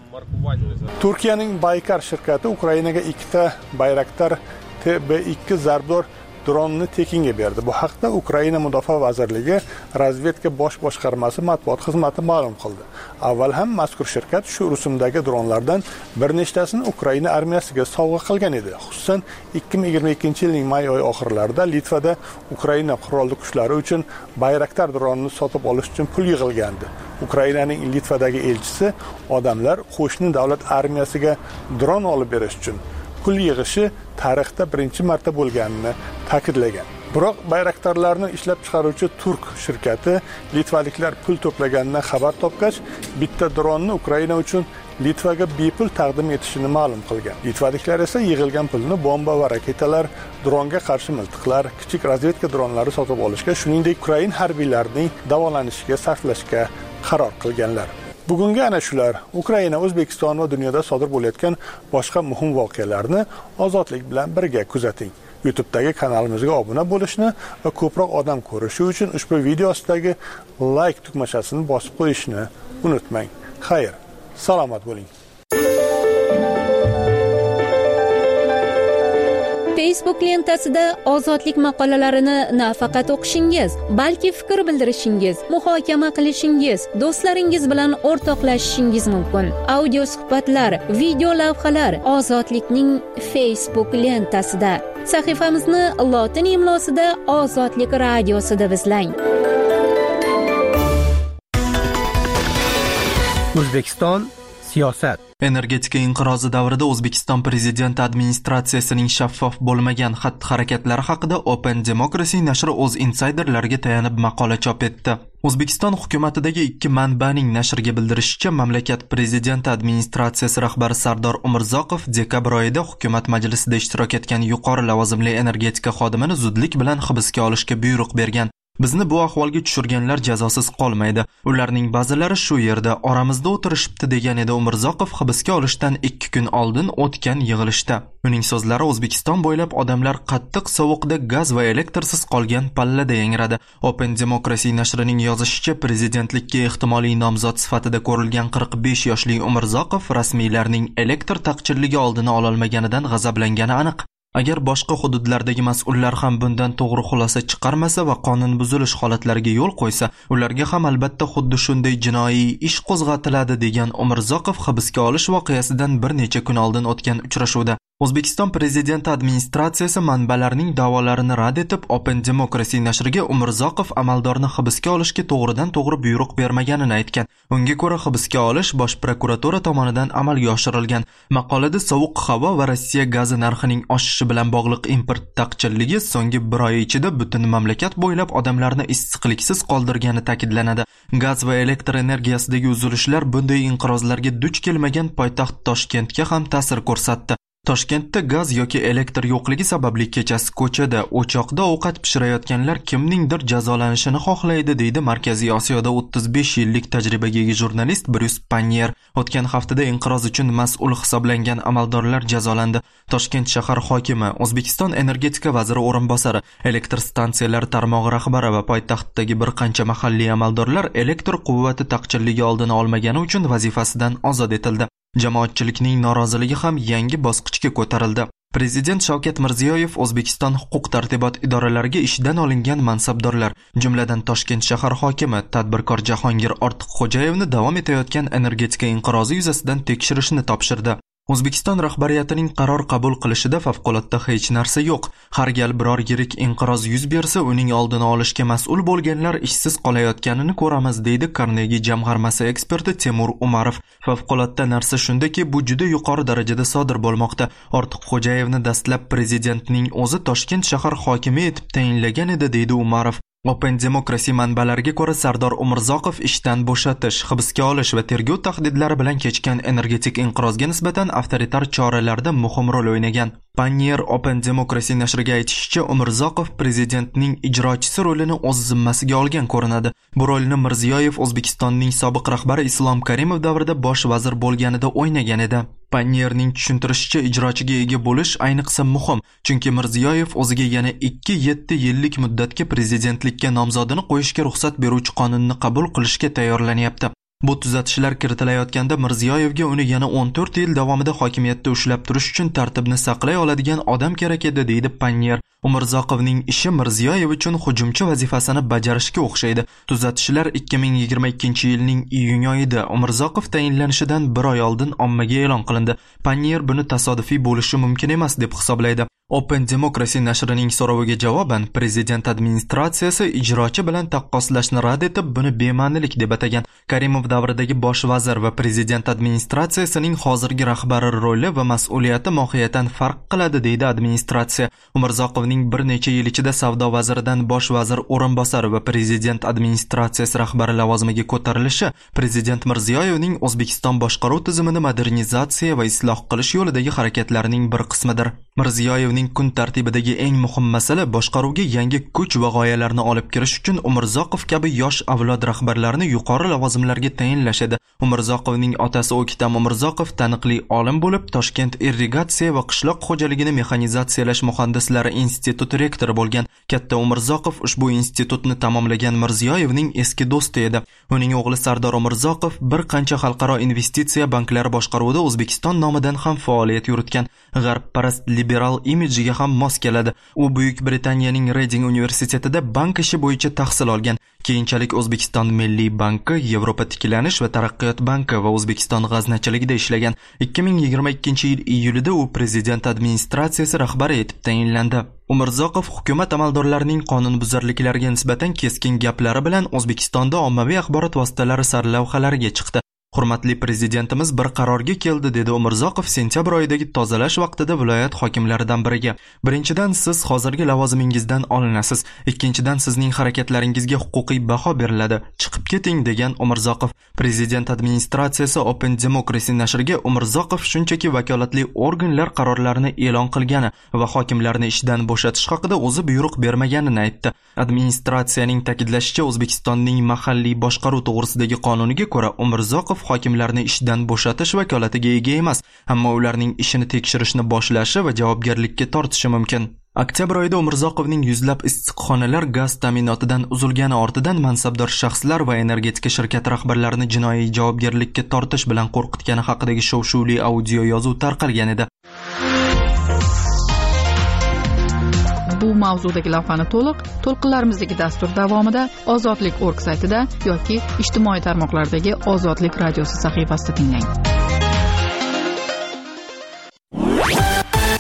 Turkiyaning Baykar shirkati Ukrainaga 2 Bayraktar TB2 zarbdor dronni tekinga berdi. Bu haqda Ukraina Mudofaa vazirligi razvedka bosh boshqarmasi matbuot xizmati ma'lum qildi. Avval ham mazkur shirkat shu rusumdagi dronlardan bir nechtasini Ukraina armiyasiga sovg'a qilgan edi. Xususan 2022-yilning may oyi oxirlarida Litvada Ukraina qurolli kuchlari uchun Bayraktar dronini sotib olish uchun pul yig'ilgandi. Ukrainaning Litvadagi elchisi odamlar qo'shni davlat armiyasiga dron olib berish uchun pul yig'ishi tarixda birinchi marta bo'lganini ta'kidlagan. Biroq bayraktarlarni ishlab chiqaruvchi turk shirkati litvaliklar pul to'plaganidan xabar topgach, bitta dronni Ukraina uchun Litvaga bepul taqdim etishini ma'lum qilgan. Litvaliklar esa yig'ilgan pulni bomba va raketalar, dronga qarshi miltiqlar, kichik razvedka dronlari sotib olishga, shuningdek Ukraina harbiylarining davolanishiga sarflashga qaror qilganlar. Bugungi ana shular Ukraina, O'zbekiston va dunyoda sodir bo'layotgan boshqa muhim voqealarni ozodlik bilan birga kuzating. YouTube'dagi kanalimizga obuna bo'lishni va ko'proq odam ko'rishi uchun ushbu video ostidagi like tugmachasini bosib qo'yishni unutmang. Xayr, salomat bo'ling. Facebook lentasida ozodlik maqolalarini nafaqat o'qishingiz, balki fikr bildirishingiz, muhokama qilishingiz, do'stlaringiz bilan o'rtoqlashishingiz mumkin. Audio suhbatlar, video lavhalar Ozodlikning Facebook lentasida. Sahifamizni lotin imlosida Ozodlik radiosida izlang. O'zbekiston siyosat. Energetika inqirozi davrida O'zbekiston prezidenti administratsiyasining shaffof bo'lmagan xatti-harakatlari haqida Open Democracy nashri o'z insiderlariga tayanib maqola chop etdi. O'zbekiston hukumatidagi 2 manbaning nashrga bildirishicha, mamlakat prezidenti administratsiyasi rahbari Sardor Umurzoqov dekabr oyida hukumat majlisida ishtirok etgan yuqori lavozimli energetika xodimini zudlik bilan hibsga olishga buyruq bergan. Bizni bu ahvolga tushirganlar jazosiz qolmaydi. Ularning ba'zilari shu yerda oramizda o'tirishibdi degan edi Umurzoqov hibsga olishdan 2 kun oldin o'tgan yig'ilishda. Uning so'zlari O'zbekiston bo'ylab odamlar qattiq sovuqda gaz va elektrsiz qolgan pallada yangradi. Open Democracy nashrining yozishicha, prezidentlikka ehtimoliy nomzod sifatida ko'rilgan 45 yoshli Umurzoqov rasmiylarning elektr taqchilligi oldini ololmaganidan g'azablangani aniq. Agar boshqa hududlardagi mas'ullar ham bundan to'g'ri xulosa chiqarmasa va qonun buzilish holatlariga yo'l qo'ysa, ularga ham albatta xuddi shunday jinoiy ish qo'zg'atiladi degan Umurzoqov hibsga olish voqeasidan bir necha kun oldin o'tgan uchrashuvda. O'zbekiston prezidenti administratsiyasi manbalarning da'volarini rad etib, Open Democracy nashriga Umurzoqov amaldorni hibsga olishga to'g'ridan-to'g'ri buyruq bermaganini aytgan. Unga ko'ra hibsga olish Bosh prokuratura tomonidan amalga oshirilgan. Maqolada sovuq havo va Rossiya gazi narxining oshishi bilan bog'liq import taqchilligi so'nggi bir oy ichida butun mamlakat bo'ylab odamlarni issiqliksiz qoldirgani ta'kidlanadi. Gaz va elektr energiyasidagi uzilishlar bunday inqirozlarga duch kelmagan poytaxt Toshkentga ham ta'sir ko'rsatdi. Toshkentda gaz yoki elektr yo'qligi sababli kechasi ko'chada, o'choqda ovqat pishirayotganlar kimningdir jazolanishini xohlaydi, deydi Markaziy Osiyoda 35 yillik tajribaga ega jurnalist Bryus Pannier. O'tgan haftada inqiroz uchun mas'ul hisoblangan amaldorlar jazolandi. Toshkent shahar hokimi, O'zbekiston energetika vaziri o'rinbosari, elektr stansiyalari tarmog'i rahbari va poytaxtdagi bir qancha mahalliy amaldorlar elektr quvvati taqchilligi oldini olmagani uchun vazifasidan ozod etildi. Jamoatchilikning noroziligi ham yangi bosqichga ko'tarildi. Prezident Shavkat Mirziyoyev O'zbekiston huquq-tartibot idoralariga ishdan olingan mansabdorlar, jumladan Toshkent shahar hokimi, tadbirkor Jahongir Ortiqxo'jayevni davom etayotgan energetika inqirozi yuzasidan tekshirishni topshirdi. O'zbekiston rahbariyatining qaror qabul qilishida favqulodda hech narsa yo'q. Har gal biror yirik inqiroz yuz bersa, uning oldini olishga mas'ul bo'lganlar ishsiz qolayotganini ko'ramiz, deydi Carnegie jamg'armasi eksperti Temur Umarov. Favqulodda narsa shundaki, bu juda yuqori darajada sodir bo'lmoqda. Ortiqxo'jayevni dastlab prezidentning o'zi Toshkent shahar hokimi etib tayinlagan edi, deydi Umarov. Open Democracy manbalariga ko'ra Sardor Umurzoqov ishdan bo'shatish, hibsga olish va tergov tahdidlari bilan kechgan energetik inqirozga nisbatan avtoritar choralarda muhim rol o'ynagan. Pannier Open Democracy nashriga aytishicha, Umurzoqov prezidentning ijrochisi rolini o'z zimmasiga olgan ko'rinadi. Bu rolni Mirziyoyev O'zbekistonning sobiq rahbari Islom Karimov davrida bosh vazir bo'lganida o'ynagan edi. Pannierning tushuntirishicha, ijrochiga ega bo'lish ayniqsa muhim, chunki Mirziyoyev o'ziga yana 2-7 yillik muddatga prezidentlikka nomzodini qo'yishga ruxsat beruvchi qonunni qabul qilishga tayyorlanyapti. Bu tuzatishlar kiritilayotganda Mirziyoyevga uni yana 14 yil davomida hokimiyatda ushlab turish uchun tartibni saqlay oladigan odam kerak edi, deydi Pannier. Umurzoqovning ishi Mirziyoyev uchun hujumchi vazifasini bajarishga o'xshaydi. Tuzatishlar 2022 yilning iyun oyida Umurzoqov tayinlanishidan bir oy oldin ommaga e'lon qilindi. Pannier buni tasodifiy bo'lishi mumkin emas deb hisoblaydi. Open Democracy nashrining so'roviga javoban prezident administratsiyasi ijrochi bilan taqqoslashni rad etib, buni bema'nilik deb atagan. Karimov davridagi bosh vazir va prezident administratsiyasining hozirgi rahbari roli va mas'uliyati mohiyatan farq qiladi, deydi administratsiya. Umurzoqovning bir necha yil ichida savdo vaziridan bosh vazir o'rinbosari va prezident administratsiyasi rahbari lavozimiga ko'tarilishi prezident Mirziyoyevning O'zbekiston boshqaruv tizimini modernizatsiya va isloh qilish yo'lidagi harakatlarining bir qismidir. Mirziyoyevning kun tartibidagi eng muhim masala boshqaruvga yangi kuch va g'oyalarni olib kirish uchun Umurzoqov kabi yosh avlod rahbarlarini yuqori lavozimlarga tayinlash edi. Umurzoqovning otasi O'ktam Umurzoqov taniqli olim bo'lib, Toshkent irrigatsiya va qishloq xo'jaligini mexanizatsiyalash muhandislari instituti rektori bo'lgan. Katta Umurzoqov ushbu institutni tamomlagan Mirziyoyevning eski do'sti edi. Uning o'g'li Sardor Umurzoqov bir qancha xalqaro investitsiya banklari boshqaruvida O'zbekiston nomidan ham faoliyat yuritgan. G'arbparast liberal imejiga ham mos keladi. U Buyuk Britaniyaning Reading universitetida bank ishi bo'yicha tahsil olgan. Keyinchalik O'zbekiston Milliy banki, Yevropa tiklanish va taraqqiyot banki va O'zbekiston g'aznachiligida ishlagan. 2022 yil iyulida u prezident administratsiyasi rahbari etib tayinlandi. Umurzoqov hukumat amaldorlarining qonunbuzarliklariga nisbatan keskin gaplari bilan O'zbekistonda ommaviy axborot vositalari sarlavhalariga chiqdi. Hurmatli prezidentimiz bir qarorga keldi, dedi Umurzoqov sentyabr oyidagi tozalash vaqtida viloyat hokimlaridan biriga. Birinchidan, siz hozirgi lavozimingizdan olinasiz. Ikkinchidan, sizning harakatlaringizga huquqiy baho beriladi. Chiqib keting, degan Umurzoqov. Prezident administratsiyasi Open Democracy nashriga Umurzoqov shunchaki vakolatli organlar qarorlarini e'lon qilgani va hokimlarni ishdan bo'shatish haqida o'zi buyruq bermaganini aytdi. Administratsiyaning ta'kidlashicha, O'zbekistonning mahalliy boshqaruv to'g'risidagi qonuniga ko'ra Umurzoqov hokimlarni ishdan bo'shatish vakolatiga ega emas, ammo ularning ishini tekshirishni boshlashi va javobgarlikka tortishi mumkin. Oktyabr oyida Umurzoqovning yuzlab issiqxonalar gaz ta'minotidan uzilgani ortidan mansabdor shaxslar va energetika shirkati rahbarlarini jinoiy javobgarlikka tortish bilan qo'rqitgani haqidagi shov-shuvli audio yozuv tarqalgan edi. Bu mavzudagi lavhani to'lqinlarimizdagi dastur davomida ozodlik.org saytida yoki ijtimoiy tarmoqlardagi Ozodlik radiosi sahifasida tinglang.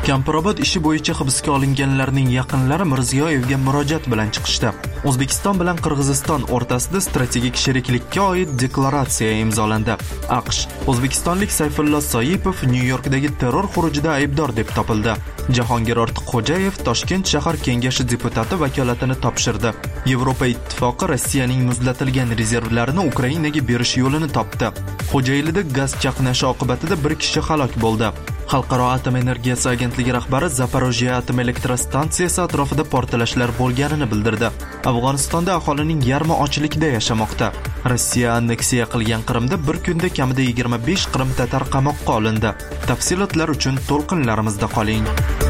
Kamparobod ishi bo'yicha hibsga olinganlarning yaqinlari Mirziyoyevga murojaat bilan chiqishdi. O'zbekiston bilan Qirg'iziston o'rtasida strategik sheriklikka oid deklaratsiya imzolandi. AQSh o'zbekistonlik Sayfullo Soipov Nyu-Yorkdagi terror xurujida aybdor deb topildi. Jahongir Ortiqxo'jayev Toshkent shahar kengashi deputati vakolatini topshirdi. Yevropa ittifoqi Rossiyaning muzlatilgan rezervlarini Ukrainaga berish yo'lini topdi. Xo'jaylida gaz chaqnashi oqibatida bir kishi halok bo'ldi. Xalqaro atom energiyasi agentligi rahbari Zaporojye atom elektrostansiyasi atrofida portlashlar bo'lganini bildirdi. Afg'onistonda aholining yarmi ochlikda yashamoqda. Rossiya anneksiya qilgan Qrimda bir kunda kamida 25 Qrim tatar qamoqqa olindi. Tafsilotlar uchun to'lqinlarimizda qoling.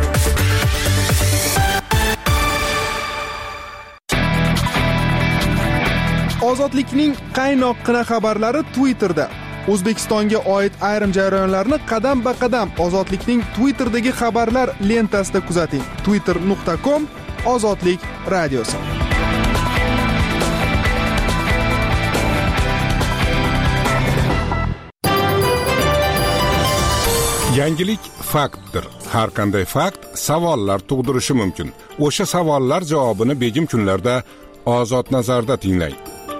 Ozodlikning qaynoqqina xabarlari Twitterda. O'zbekistonga oid ayrim jarayonlarni qadam-ba-qadam Ozodlikning Twitter'dagi xabarlar lentasida kuzating. twitter.com Ozodlik radiosi. Yangilik faktdir. Har qanday fakt savollar tug'dirishi mumkin. O'sha savollar javobini begim kunlarda Ozod nazarda tinglang.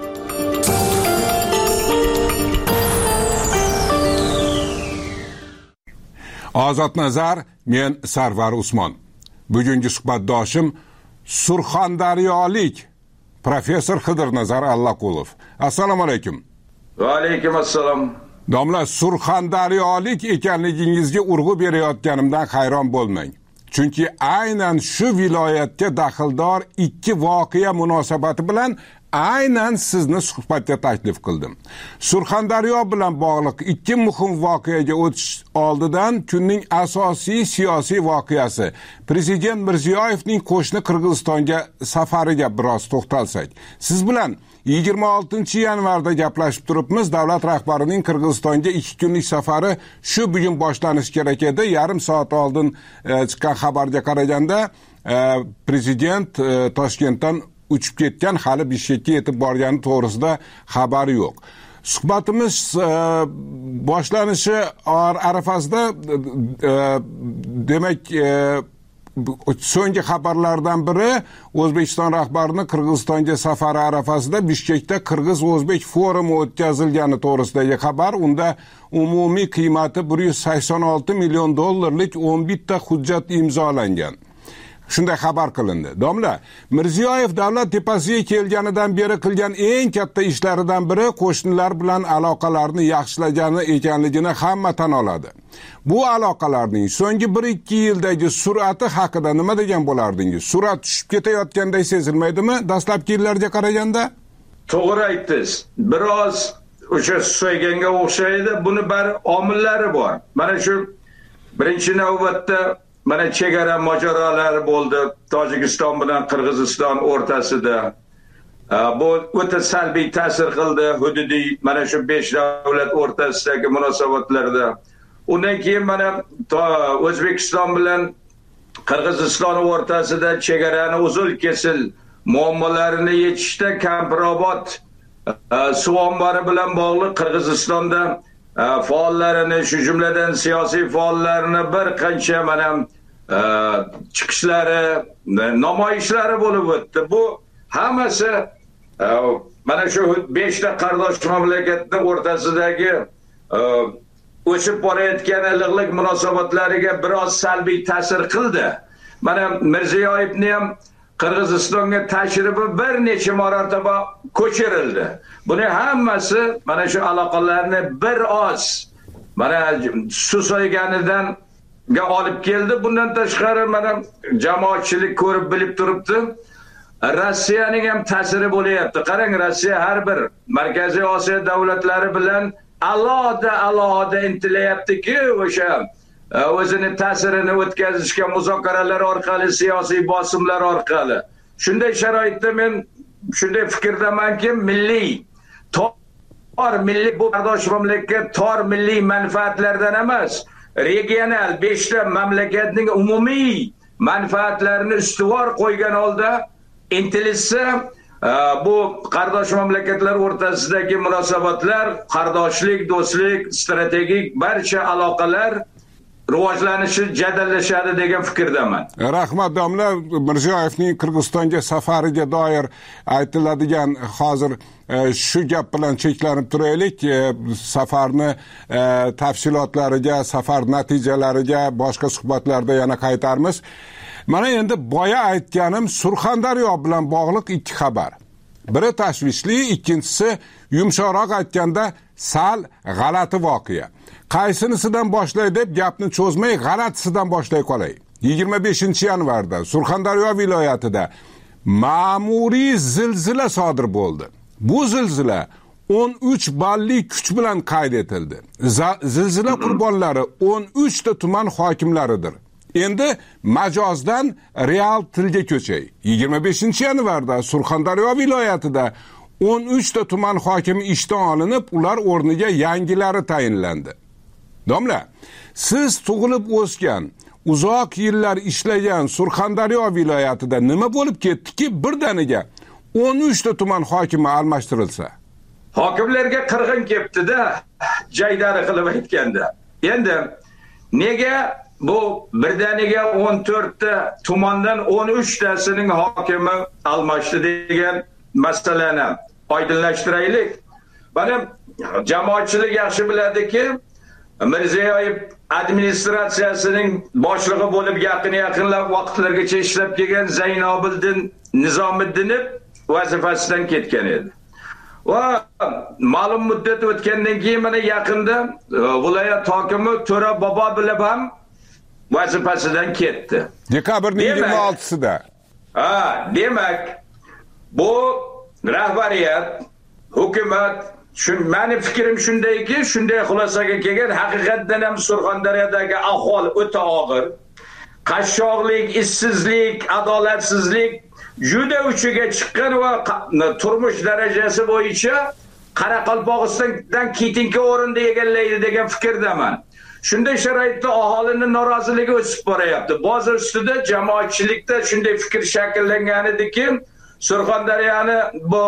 Ozod nazar, men Sarvar Usmon. Bugungi suhbatdoshim Surxondaryolik professor Xidirnazar Allaqulov. Assalomu alaykum. Va alaykum assalom. Domla, Surxondaryolik ekanligingizga urg'u berayotganimdan hayron bo'lmang. Chunki aynan shu viloyatga daxldor ikki voqea munosabati bilan aynan sizni suhbatga taklif qildim. Surxondaryo bilan bog'liq ikki muhim voqeaga o'tish oldidan kunning asosiy siyosiy voqeasi Prezident Mirziyoyevning qo'shni Qirg'izistonga safariga biroz to'xtalsak. Siz bilan 26-yanvarda gaplashib turibmiz. Davlat rahbarining Qirg'izistonga 2 kunlik safari shu bugun boshlanishi kerak edi. Yarim soat oldin chiqqan xabarga qaraganda prezident Toshkentdan uchib ketgan, hali Bishkekka yetib borgani to'g'risida xabar yo'q. Suhbatimiz boshlanishi arafasida demak so'nggi xabarlardan biri O'zbekiston rahbarining Qirg'izistonga safari arafasida Bishkekda Qirg'iz-O'zbek forumi o'tkazilgani to'g'risidagi xabar. Unda umumiy qiymati 186 million dollarlik 11 ta hujjat imzolangan. Shunday xabar qilindi. Domla, Mirziyoyev davlat tepasiga kelganidan beri qilgan eng katta ishlaridan biri qo'shnilar bilan aloqalarni yaxshilagani ekanligini hamma tan oladi. Bu aloqalarning so'nggi 1-2 yildagi sur'ati haqida nima degan bo'lardingiz? Surat tushib ketayotganday sezilmaydimi dastlabki yillarga qaraganda? To'g'ri aytdingiz. Biroz o'sha so'yganga o'xshaydi. Buni bir omillari bor. Mana shu birinchi navbatda mana chegara mojarolari bo'ldi Tojikiston bilan Qirg'iziston o'rtasida. Bu o'ta salbiy ta'sir qildi hududiy mana shu 5 davlat o'rtasidagi munosabatlarda. Undan keyin mana O'zbekiston bilan Qirg'iziston o'rtasida chegarani uzul-kesil muammolarini yechishda Kamparobod suv ombori bilan bog'liq Qirg'izistonda faollarini, shu jumladan siyosiy faollarni bir qancha mana chiqishlari, namoyishlari bo'lib o'tdi. Bu hammasi mana shu 5 ta qardosh mamlakatning o'rtasidagi o'sib borayotgan iliqlik munosabatlariga biroz salbiy ta'sir qildi. Mana Mirziyoyevning ham Qirg'izistonga tashrifi bir necha marotaba ko'chirildi. Buning hammasi mana shu aloqalarni bir oz mana susayganidan olib keldi. Bundan tashqari mana jamoatchilik ko'rib bilib turibdi. Rossiyaning ham ta'siri bo'layapti. Qarang, Rossiya har bir Markaziy Osiyo davlatlari bilan alohida intilayaptiki, o'sha o'zini ta'sirini o'tkazishga muzokaralar orqali, siyosiy bosimlar orqali. Shunday sharoitda men shunday fikrdamanki, milliy bu qardosh mamlakat tor milliy manfaatlardan emas, regional 5 ta mamlakatning umumiy manfaatlarini ustuvor qo'ygan holda intilishsa, bu qardosh mamlakatlar o'rtasidagi munosabatlar, qardoshlik, do'stlik, strategik barcha aloqalar rivojlanishi jadallashadi degan fikrdaman. Rahmat domla, Mirziyoyevning Qirg'izistonga safariga doir aytiladigan hozir shu gap bilan cheklanib turaylik. Safarni tafsilotlariga, safar natijalariga boshqa suhbatlarda yana qaytarmiz. Mana endi boya aytganim Surxondaryo bilan bog'liq ikki xabar. Biri tashvishli, ikkinchisi yumshoqroq aytganda sal g'alati voqea. Qaysinisidan boshlay deb gapni cho'zmay g'alatisidan boshlay qolay. 25-yanvarda Surxondaryo viloyatida ma'muriy zilzila sodir bo'ldi. Bu zilzila 13 balli kuch bilan qayd etildi. Zilzila qurbonlari 13 ta tuman hokimlaridir. Endi majozdan real tilga ko'chay. 25-yanvarda Surxondaryo viloyatida 13 ta tuman hokimi ishdan olinib, ular o'rniga yangilari tayinlandi. Domla, siz tug'ilib o'sgan, uzoq yillar ishlagan Surxondaryo viloyatida nima bo'lib ketdiki, birdaniga 13 ta tuman hokimi almashtirilsa? Hokimlarga qirg'in kelibdi-da, jaydari qilib aytganda. Endi nega bu birdaniga 14 ta tumandan 13 tasining hokimi almashdi degan masalani oydinlashtiraylik. Mana jamoatchilik yaxshi biladiki, Mirziyoyev administratsiyasining boshlig'i bo'lib yaqinlab vaqtlargacha ishlab kelgan Zaynobiddin Nizomiddinov vazifasidan ketgan edi. Va ma'lum muddat o'tgandan keyin mana yaqinda viloyat hokimi To'ra Bobo bilib ham vazifasidan ketdi. Dekabrning 26-sida. Demak, bu rahbariyat, hukumat, meni fikrim shundayki, shunday xulosaga kelgan, haqiqatdan ham Surxondaryodagi ahvol o'ta og'ir. Qashshoqlik, ishsizlik, adolatsizlik juda uchiga chiqqan va turmush darajasi bo'yicha Qoraqalpog'istondan ketinki o'rinda egallaydi degan fikrdaman. Shunday sharoitda aholining noroziligi o'sib boryapti. Bozor ustida jamoatchilikda shunday fikr shakllangan ediki, Surxondaryoni bu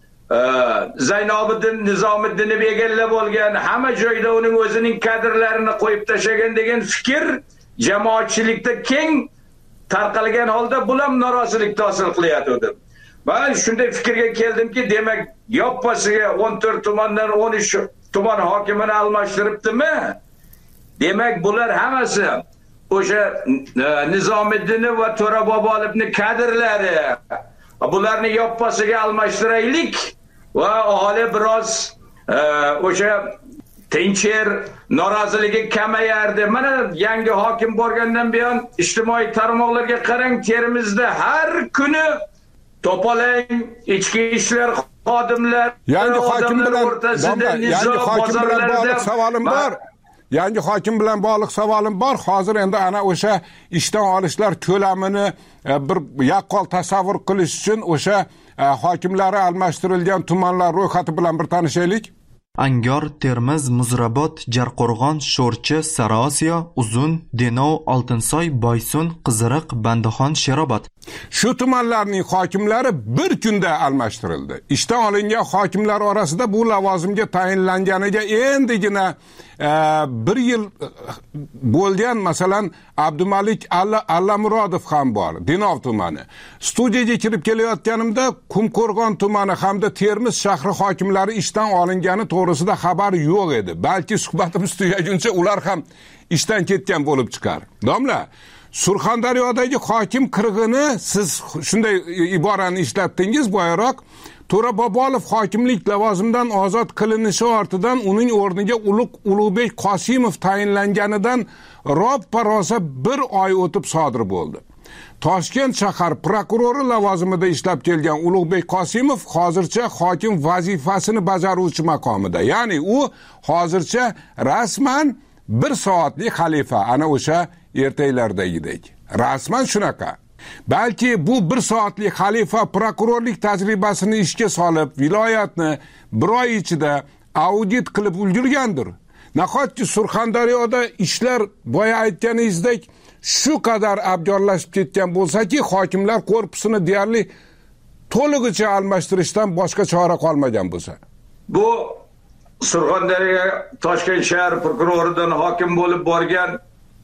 Zaynobiddin Nizomiddinov egallab olgan, hamma joyda uning o'zining kadrlarini qo'yib tashlagan degan fikr jamoatchilikda keng tarqalgan holda bu ham norozilikni hosil qilyapti. Men shunday fikrga keldimki, demak, yoppasiga 14 tumandan 13 tuman hokimini almashtiribdimi? Demak, bular hammasi o'sha Nizomiddinov va To'ra Bobolovning kadrlari. Bularni yoppasiga almashtiraylik va aholi biroz o'sha tincher, noroziligi kamayardi. Mana yangi hokim borgandan buyon ijtimoiy tarmoqlarga qarang, Termizda har kuni to'palang ichki ishlar xodimlar, yangi hokim bilan bog'liq savolim bor. Yangi hokim bilan bog'liq savolim bor. Hozir endi ana o'sha ishdan olishlar ko'lamini bir yaqqol tasavvur qilish uchun o'sha hokimlari almashtirilgan tumanlar ro'yxati bilan bir tanishaylik. Angor, Termiz, Muzrabot, Jarqo'rg'on, Sho'rchi, Sariosiyo, Uzun, Denov, Oltinsoy, Boysun, Qiziriq, Bandixon, Sherobod. Shu tumanlarning hokimlari bir kunda almashtirildi. Ishdan olingan hokimlar orasida bu lavozimga tayinlanganiga endigina bir yil bo'lgan, masalan, Abdumalik Allamurodov ham bor, Denov tumani. Studiyaga kirib kelayotganimda Qumqo'rg'on tumani hamda Termiz shahri hokimlari ishdan olingani to'g'risida xabar yo'q edi. Balki suhbatimiz tugaguncha ular ham ishdan ketgan bo'lib chiqar. Domla, Surxondaryodagi hokim qirg'ini siz shunday iborani ishlatdingiz boyaroq. To'ra Bobolov hokimlik lavozimidan ozod qilinishi ortidan uning o'rniga Ulug'bek Qosimov tayinlanganidan roppa-rosa bir oy o'tib sodir bo'ldi. Toshkent shahar prokurori lavozimida ishlab kelgan Ulug'bek Qosimov hozircha hokim vazifasini bajaruvchi maqomida. Ya'ni u hozircha rasman 1 soatlik xalifa, ana o'sha ertaklardagidek. Rasman shunaqa. Balki bu 1 soatlik xalifa prokurorlik tajribasini ishga solib, viloyatni bir oy ichida audit qilib ulgurgandir. Nahotki Surxondaryoda ishlar boya aytganingizdek shu qadar abgorlashib ketgan bo'lsa-ki, hokimlar korpusini deyarli to'lig'icha almashtirishdan boshqa chora qolmagan bo'lsa. Bu Surxondaryo Toshkent shahar prokuroridan hokim bo'lib borgan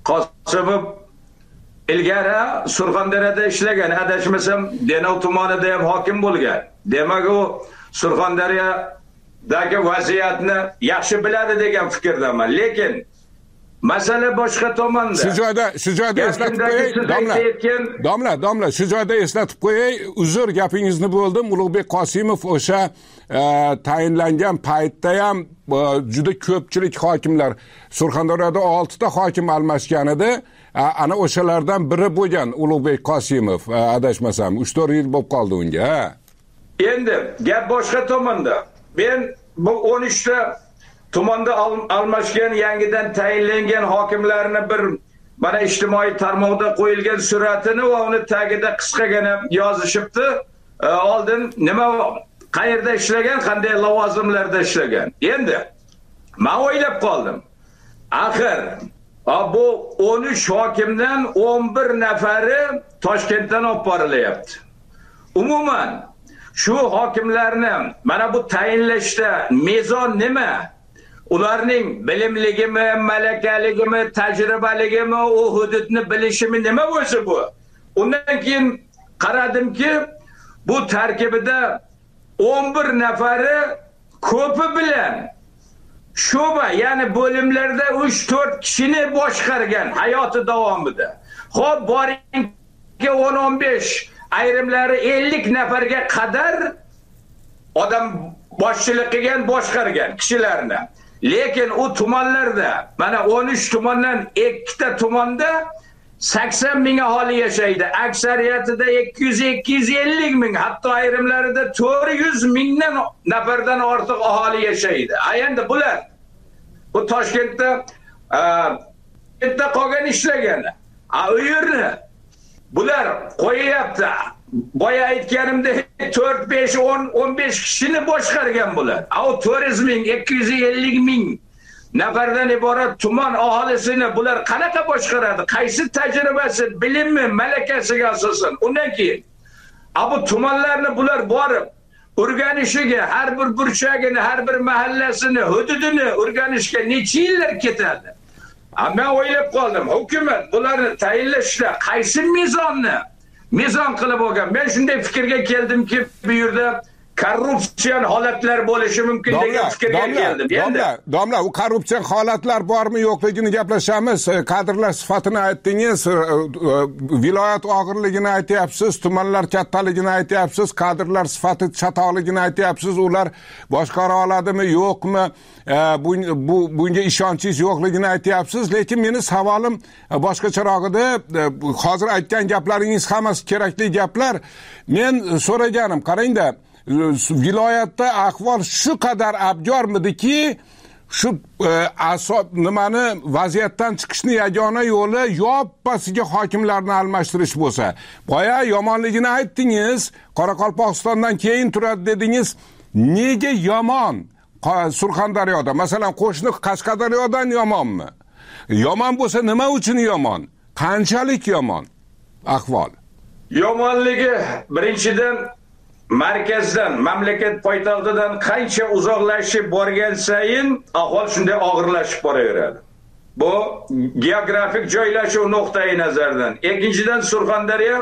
Qosimov ilgari Surxondaryoda ishlagan, adashmasam Denov tumanida ham hokim bo'lgan. Demak, u Surxondaryodagi vaziyatni yaxshi biladi degan fikrdaman. Lekin masala boshqa tomonda. Shu joyda eslatib qo'yay, domla, shu joyda eslatib qo'yay, uzr gapingizni bo'ldim. Ulug'bek Qosimov o'sha tayinlangan paytda ham juda ko'pchilik hokimlar, Surxondaryoda 6 ta hokim almashgan edi. Ana o'shalardan biri bo'lgan Ulug'bek Qosimov, adashmasam 3-4 yil bo'lib qoldi unga. Endi gap boshqa tomonda. Men bu 13 ta tumanda almashgan, yangidan tayinlangan hokimlarni bir mana ijtimoiy tarmoqda qo'yilgan suratini va uni tagida qisqagina yozishibdi. Oldin nima, qayerda ishlagan, qanday lavozimlarda ishlagan. Endi men o'ylab qoldim. Axir bu 13 hokimdan 11 nafari Toshkentdan olib borilyapti. Umuman shu hokimlarni mana bu tayinlashda mezon nima? Ularning bilimligimi, malakaligimi, tajribaligimi, u hududni bilishimi nima bo'lsa bu? Undan keyin qaradimki, bu tarkibida 11 nafari ko'pi bilan sho'ba, ya'ni bo'limlarda 3-4 kishini boshqargan hayoti davomida. Xo'p, boringki 10-15, ayrimlari 50 nafarga qadar odam boshchilik qilgan, boshqargan kishilarni. Lekin u tumanlarda, mana 13 tumandan 2 ta tumanda 80 ming aholi yashaydi. Aksariyatida 200-250 ming, hatto ayrimlarida 400 mingdan nafardan ortiq aholi yashaydi. Endi bular bu Toshkentda qolgan ishlagani. U yerni bular qo'yapti. Boya aytganimdek 4, 5, 10, 15 kishini boshqargan bular. U 400 ming, 250 ming nafardan iborat tuman aholisini bular qanaqa boshqaradi? Qaysi tajribasi, bilimi, malakasiga asosan? Undan keyin bu tumanlarni bular borib o'rganishiga, har bir burchagini, har bir mahallasini, hududini o'rganishga necha yillar ketadi? Men o'ylab qoldim, hukumat bularni tayinlashda qaysi mezon qilib olgan? Men shunday fikrga keldimki, bu yerda korrupsiyon holatlar bo'lishi mumkin degan fikrga keldim. Domla, u korrupsiyon holatlar bormi yo'qligini gaplashamiz. Kadrlar sifatini aytdingiz, viloyat og'irligini aytyapsiz, tumanlar kattaligini aytyapsiz, kadrlar sifati chatoqligini aytyapsiz. Ular boshqara oladimi, yo'qmi? Bunga ishonchingiz yo'qligini aytyapsiz. Lekin meni savolim boshqacharoq edi. Hozir aytgan gaplaringiz hammasi kerakli gaplar. Men so'raganim, qarangda, viloyatda ahvol shu qadar abgormidiki, shu nimani vaziyatdan chiqishni yagona yo'li yoppasiga hokimlarni almashtirish bo'lsa. Boya yomonligini aytdingiz, Qoraqalpog'istondan keyin turadi dedingiz. Nega yomon? Surxondaryoda, masalan, qo'shni Qashqadaryodan yomonmi? Yomon bo'lsa nima uchun yomon? Qanchalik yomon ahvol? Yomonligi birinchidan markazdan, mamlakat poytaxtidan qancha uzoqlashib borgan sayin ahvol shunday og'irlashib boraveradi. Bu geografik joylashuv nuqtai nazaridan. Ikkinchidan, Surxondaryo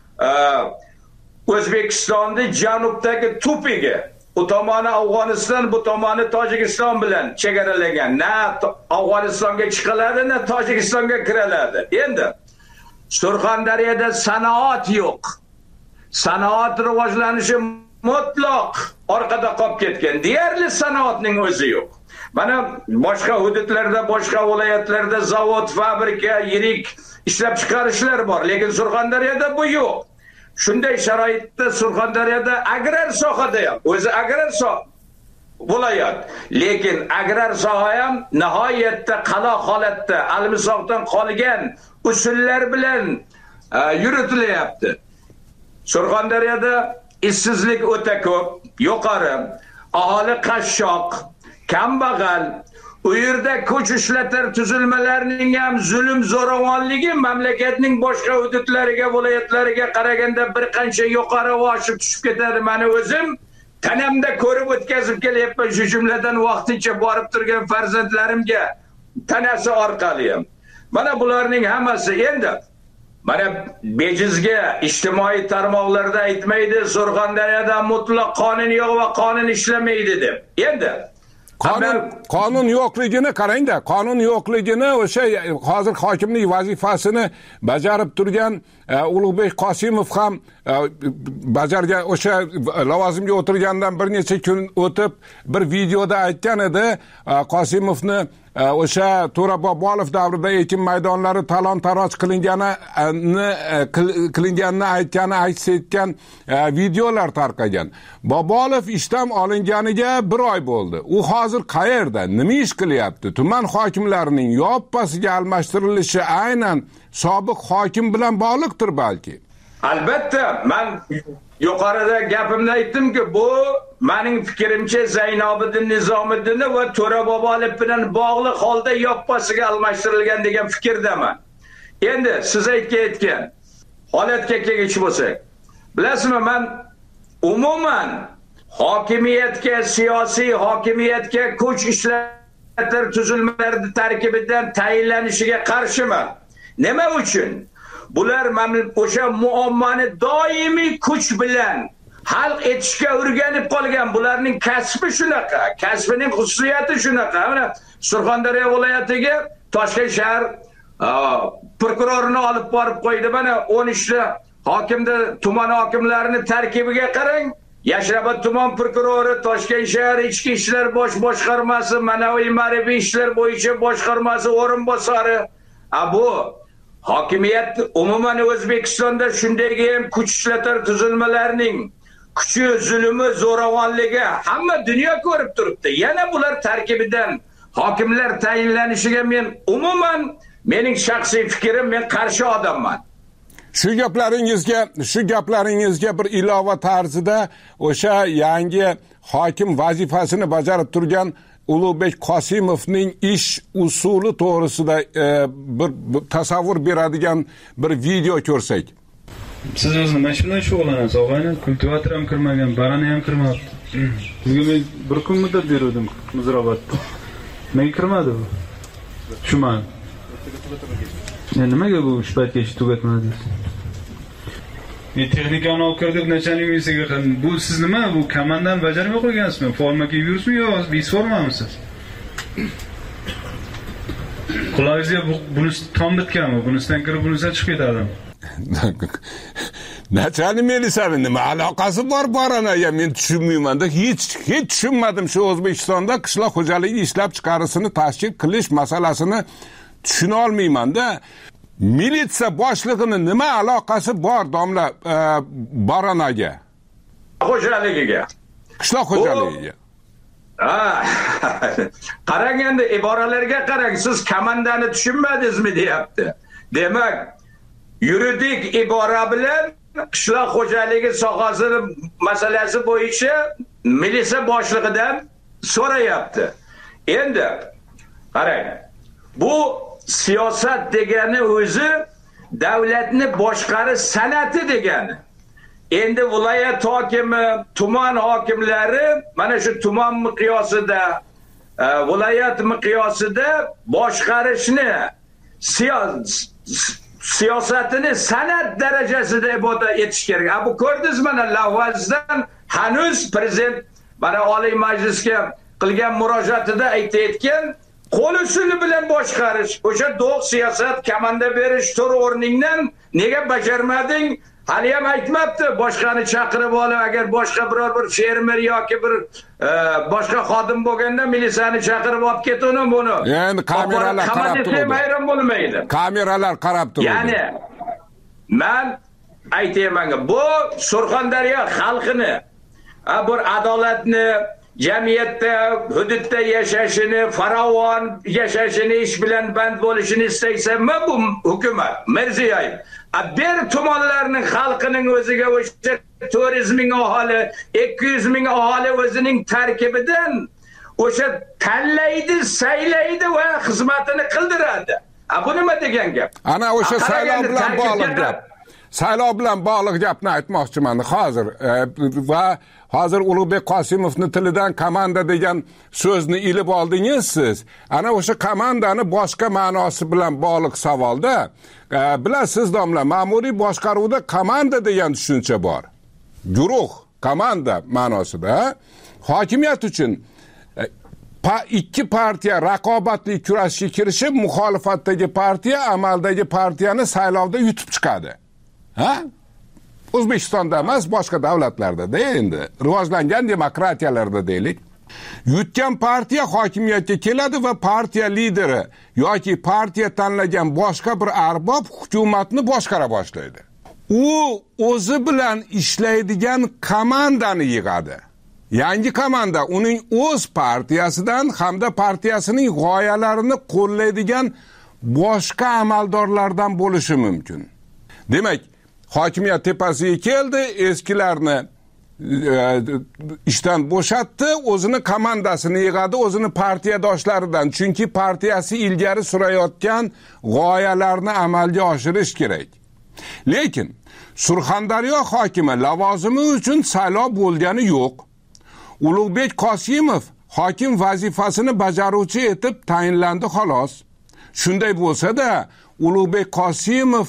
O'zbekistonning janubdagi tupigi. U tomoni Afg'oniston, bu tomoni Tojikiston bilan chegaralangan. Na Afg'onistonga chiqiladi, na Tojikistonga kiriladi. Endi Surxondaryoda sanoat yo'q. Sanoat rivojlanishi mutlaq orqada qolib ketgan. Deyarli sanoatning o'zi yo'q. Mana boshqa hududlarda, boshqa viloyatlarda zavod, fabrika, yirik ishlab chiqarishlar bor, lekin Surxondaryoda bu yo'q. Shunday sharoitda Surxondaryoda agrar sohada ham, o'zi agrar viloyat, lekin agrar soha ham nihoyatda qaloq holatda, almisoqdan qolgan usullar bilan yuritilyapti. Surxondaryoda ishsizlik o'ta ko'p, yuqori, aholi qashshoq, kambag'al. U yerda kuch ishlatar tuzilmalarning ham zulm zo'ravonligi mamlakatning boshqa hududlariga, viloyatlariga qaraganda bir qancha yuqori oshib tushib ketadi. Meni o'zim tanamda ko'rib o'tkazib kelyapman, shu jumladan vaqtincha borib turgan farzandlarimga tanasi orqali ham. Mana bularning hammasi endi mana bejizga ijtimoiy tarmoqlarda aytmaydi, Surxondaryoda mutlaq qonun yo'q va qonun ishlamaydi deb. Endi qonun yo'qligini qarangda, qonun yo'qligini o'sha hozir hokimlik vazifasini bajarib turgan Ulug'bek Qosimov ham bajargan, o'sha lavozimga o'tirgandan bir necha kun o'tib bir videoda aytgan edi, Qosimovni o'sha To'ra Bobolov davrida ekin maydonlari talon-taroj qilinganini aytgani aks etgan videolar tarqagan. Bobolov ishdan olinganiga 1 oy bo'ldi. U hozir qayerda, nima ish qilyapti? Tuman hokimlarining yoppasiga almashtirilishi aynan sobiq hokim bilan bog'liqdir balki. Albatta, men yuqorida gapimda aytdimki, bu mening fikrimcha Zaynobiddin Nizomiddin va To'ra Bobolov bilan bog'liq holda yoppasiga almashtirilgan degan fikrdaman. Endi siz aytgan holatga kelgich bo'lsak, bilasizmi, men umuman hokimiyatga, siyosiy hokimiyatga kuch ishlatlar tuzilmalari tarkibidan tayinlanishiga qarshiman. Nima uchun? Bular o'sha muammoni doimiy kuch bilan hal etishga o'rganib qolgan. Bularning kasbi shunaqa, kasbining xususiyati shunaqa. Mana Surxondaryo viloyatiga Toshkent shahar prokurorini olib borib qo'ydi. Mana 13 ta hokimda tuman hokimlarining tarkibiga qarang. Yashrabad tuman prokurori, Toshkent shahar ichki ishlar bosh boshqarmasi, ma'naviy ma'rifiy ishlar bo'yicha boshqarmasi o'rinbosari. Bu hokimiyat umuman O'zbekistonda shundagi ham kuch ishlatar tuzilmalarining kuchi, zulmi, zo'ravonligi hamma dunyo ko'rib turibdi. Yana bular tarkibidan hokimlar tayinlanishiga men umuman, mening shaxsiy fikrim, men qarshi odamman. Shu gaplaringizga bir ilova tarzida o'sha yangi hokim vazifasini bajarib turgan Ulug'bek Qosimovning ish usuli to'g'risida bir tasavvur beradigan bir video ko'rsak. Siz o'zingiz mana shundan shug'ullanasiz, og'ayni, kultivator ham kirmagan, barani ham kirmabdi. Bugun men bir kun muddat berdim Muzrabotda. Nega kirmadi bu? Tushunmadim. Nimaga bu ish paytgacha tugatmadingiz? Texnikani olib kirdik, nachalniknikiga qildim. Bu siz nima? Bu komandani bajarmay qo'ygansizmi? Forma kiyib yuribsizmi yo biz formanmisiz? Qulog'ingizga bunisi tom bitganmi? Bunisidan kirib, bunisidan chiqib ketadi. Nachalnik milisani nima aloqasi bor baranaga men tushunmayman-da. Hech tushunmadim shu O'zbekistonda qishloq xo'jaligi ishlab chiqarishini tashkil qilish masalasini tushuna olmayman-da. Militsiya boshlig'ini nima aloqasi bor domla baranaga? Xo'jaligiga. Qishloq xo'jaligiga. Qarang endi iboralarga qarang, siz komandani tushunmadingizmi deyapti. Demak, yuridik ibora bilan qishloq xo'jaligi sohasini masalasi bo'yicha militsiya boshlig'idan so'rayapti. Endi qarang, bu siyosat degani o'zi davlatni boshqarish san'ati degani. Endi viloyat hokimi, tuman hokimlari mana shu tuman miqyosida, viloyat miqyosida boshqarishni, siyosatini san'at darajasida ibodat etish kerak. Bu ko'rdingiz mana lavozdan hanuz prezident mana Oliy Majlisga qilgan murojaatida aytayotgan qo'l usuli bilan boshqarish, o'sha do'q siyosat, komanda berish tur o'rningdan nega bajarmading? Hali ham aytmabdi, boshqani chaqirib olib, agar boshqa biror bir fermer yoki bir boshqa xodim bo'lganda militsiyani chaqirib olib ketuni buni. Endi kameralar qarab turibdi. Hayron bo'lmaydi. Kameralar qarab turibdi. Ya'ni men aytayman, bu Surxondaryo xalqini bir adolatni, jamiyatda, hududda yashashini, farovon yashashini, ish bilan band bo'lishini istaysanmi bu hukumat, Mirziyoyev? Bir tumanlarning xalqining o'ziga o'sha 400 ming aholi, 200 ming aholi o'zining tarkibidan o'sha tanlaydi, saylaydi va xizmatini qildiradi. Bu nima degan gap? Ana o'sha saylov bilan bog'liq gap. saylov bilan bog'liq gapni aytmoqchiman hozir. Va hozir Ulug'bek Qosimovning tilidan komanda degan so'zni ilib oldingiz siz. Ana o'sha komandani boshqa ma'nosi bilan bog'liq savolda, bilasiz domla, ma'muriy boshqaruvda komanda degan tushuncha bor. Guruh, komanda ma'nosida. Hokimiyat uchun ikki partiya raqobatli kurashga kirishib, muxolifatdagi partiya amaldagi partiyani saylovda yutib chiqadi. Ha? O'zbekistonda emas, boshqa davlatlarda endi rivojlangan demokratiyalarda deylik. Yutgan partiya hokimiyatga keladi va partiya lideri yoki partiya tanlagan boshqa bir arbob hukumatni boshqara boshlaydi. U o'zi bilan ishlaydigan komandani yig'adi. Yangi komanda uning o'z partiyasidan hamda partiyasining g'oyalarini qo'llaydigan boshqa amaldorlardan bo'lishi mumkin. Demak, hokimiyat tepasiga keldi, eskilarni ishdan bo'shatdi, o'zini komandasini yig'adi, o'zini partiyadoshlaridan, chunki partiyasi ilgari surayotgan g'oyalarni amalga oshirish kerak. Lekin Surxondaryo hokimi lavozimi uchun saylov bo'lgani yo'q. Ulug'bek Qosimov hokim vazifasini bajaruvchi etib tayinlandi xolos. Shunday bo'lsa-da, Ulug'bek Qosimov